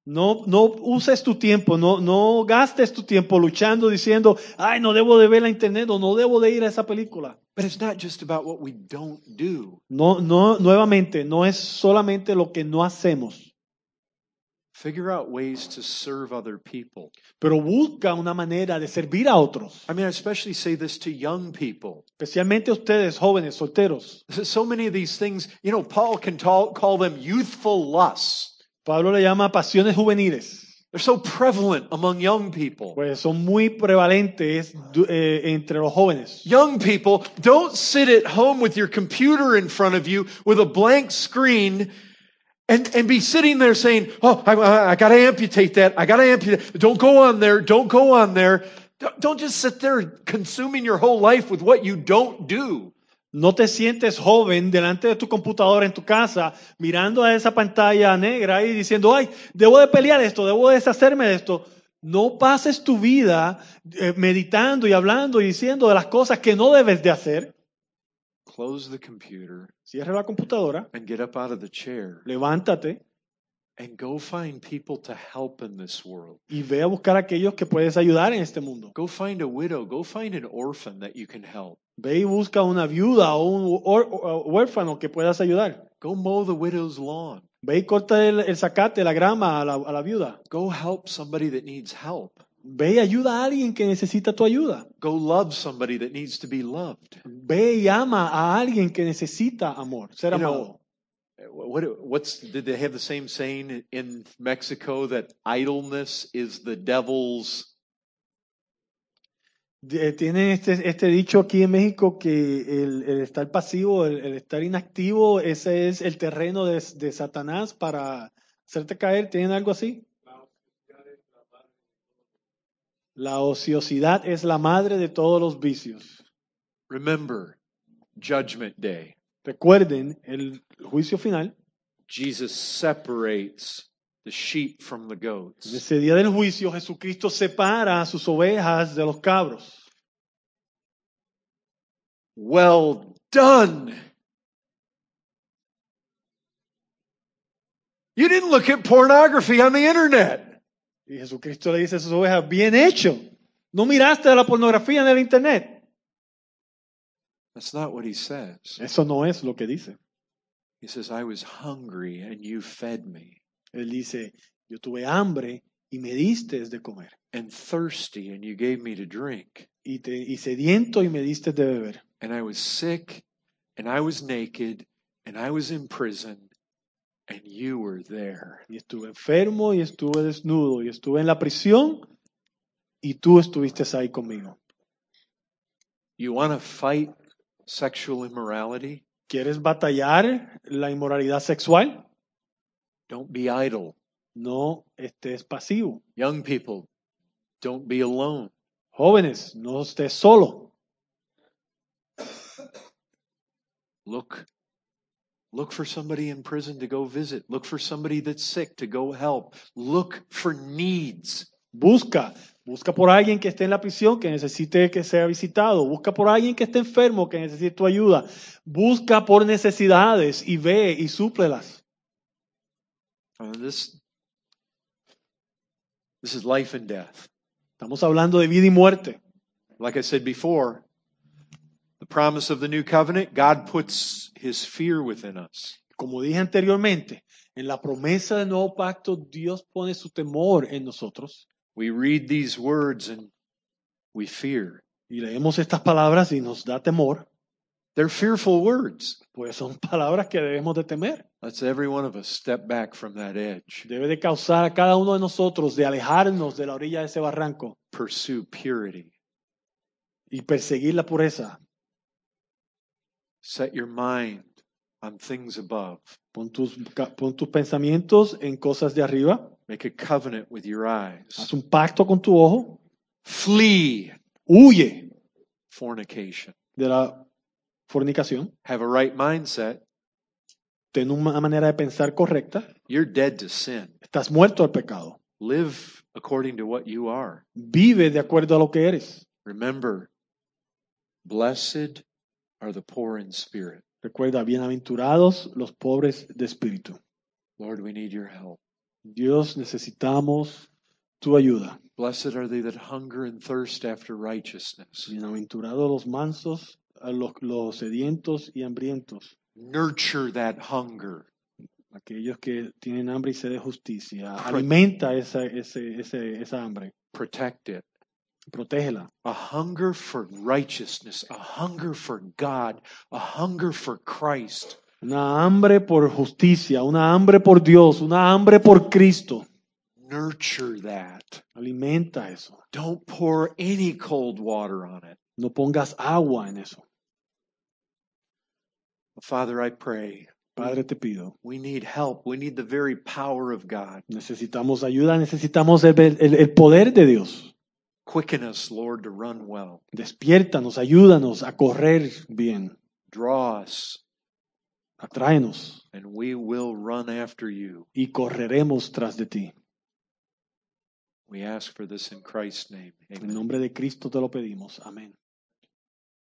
No uses tu tiempo, no gastes tu tiempo luchando diciendo, ay, no debo de ver la internet o no debo de ir a esa película. But it's not just about what we don't do. Nuevamente, no es solamente lo que no hacemos, Figure out ways to serve other people. pero busca una manera de servir a otros, I mean, I especially say this to young people. especialmente a ustedes, jóvenes, solteros. So many of these things, Paul can call them youthful lusts. Pablo le llama pasiones juveniles. They're so prevalent among young people. Pues son muy prevalentes entre los jóvenes. Young people, don't sit at home with your computer in front of you with a blank screen and be sitting there saying, oh, I got to amputate that. I got to amputate. Don't go on there. Don't go on there. Don't just sit there consuming your whole life with what you don't do. No te sientes joven delante de tu computadora en tu casa, mirando a esa pantalla negra y diciendo, ay, debo de pelear esto, debo de deshacerme de esto. No pases tu vida meditando y hablando y diciendo de las cosas que no debes de hacer. Close the computer. Cierra la computadora. And get up out of the chair. Levántate. And go find people to help in this world. Y ve a buscar a aquellos que puedes ayudar en este mundo. Go find a widow. Go find an orphan that you can help. Ve y busca una viuda o un huérfano que puedas ayudar. Go mow the widow's lawn. Ve y corta el zacate, la grama a la viuda. Go help somebody that needs help. Ve y ayuda a alguien que necesita tu ayuda. Go love somebody that needs to be loved. Ve y ama a alguien que necesita amor, ser amado. Did they have the same saying in Mexico that idleness is the devil's? Tienen este dicho aquí en México que el estar pasivo, el estar inactivo, ese es el terreno de Satanás para hacerte caer. ¿Tienen algo así? La ociosidad es la madre de todos los vicios. Remember, Judgment Day. Recuerden el juicio final. Jesus separates the sheep from the goats. En ese día del juicio, Jesucristo separa a sus ovejas de los cabros. Well done. You didn't look at pornography on the internet. Y Jesucristo le dice a sus ovejas, bien hecho. ¿No miraste la pornografía en el internet? That's not what he says. Eso no es lo que dice. He says, I was hungry and you fed me. Él dice, yo tuve hambre y me diste de comer. And thirsty and you gave me to drink. Y sediento y me diste de beber. And I was sick and I was naked and I was in prison and you were there. Y estuve enfermo y estuve desnudo y estuve en la prisión y tú estuviste ahí conmigo. You want to fight sexual immorality? ¿Quieres batallar la inmoralidad sexual? Don't be idle. No estés pasivo. Young people, don't be alone. Jóvenes, no estés solo. Look for somebody in prison to go visit. Look for somebody that's sick to go help. Look for needs. Busca por alguien que esté en la prisión, que necesite que sea visitado. Busca por alguien que esté enfermo, que necesite tu ayuda. Busca por necesidades y ve y súplelas. This is life and death. Estamos hablando de vida y muerte. Like I said before, the promise of the new covenant, God puts his fear within us. Como dije anteriormente, en la promesa del nuevo pacto, Dios pone su temor en nosotros. We read these words and we fear. Y leemos estas palabras y nos da temor. They're fearful words. Pues son palabras que debemos de temer. Let's every one of us step back from that edge. Debe de causar a cada uno de nosotros de alejarnos de la orilla de ese barranco. Pursue purity. Y perseguir la pureza. Set your mind on things above. Pon tus pensamientos en cosas de arriba. Make a covenant with your eyes. Haz un pacto con tu ojo. Flee. Huye Fornication. de la fornicación. Have a right mindset. Ten una manera de pensar correcta. You're dead to sin. Estás muerto al pecado. Live according to what you are. Vive de acuerdo a lo que eres. Remember, blessed are the poor in spirit. Recuerda, bienaventurados los pobres de espíritu. Lord, we need your help. Dios, necesitamos tu ayuda. Blessed are they that hunger and thirst after righteousness. Bienaventurados los mansos, a los sedientos y hambrientos, Nurture that hunger. aquellos que tienen hambre y sed de justicia. Alimenta esa hambre. Protect it. Protégela. A hunger for righteousness, a hunger for God, a hunger for Christ. Una hambre por justicia, una hambre por Dios, una hambre por Cristo. Nurture that. Alimenta eso. Don't pour any cold water on it. No pongas agua en eso. Father, I pray. Padre, te pido. We need help. We need the very power of God. Necesitamos ayuda, necesitamos el poder de Dios. Quicken us, Lord, to run well. Despiértanos, ayúdanos a correr bien. Draw us, Atráenos and we will run after you. y correremos tras de ti. We ask for this in Christ's name. En Amen. nombre de Cristo te lo pedimos. Amén.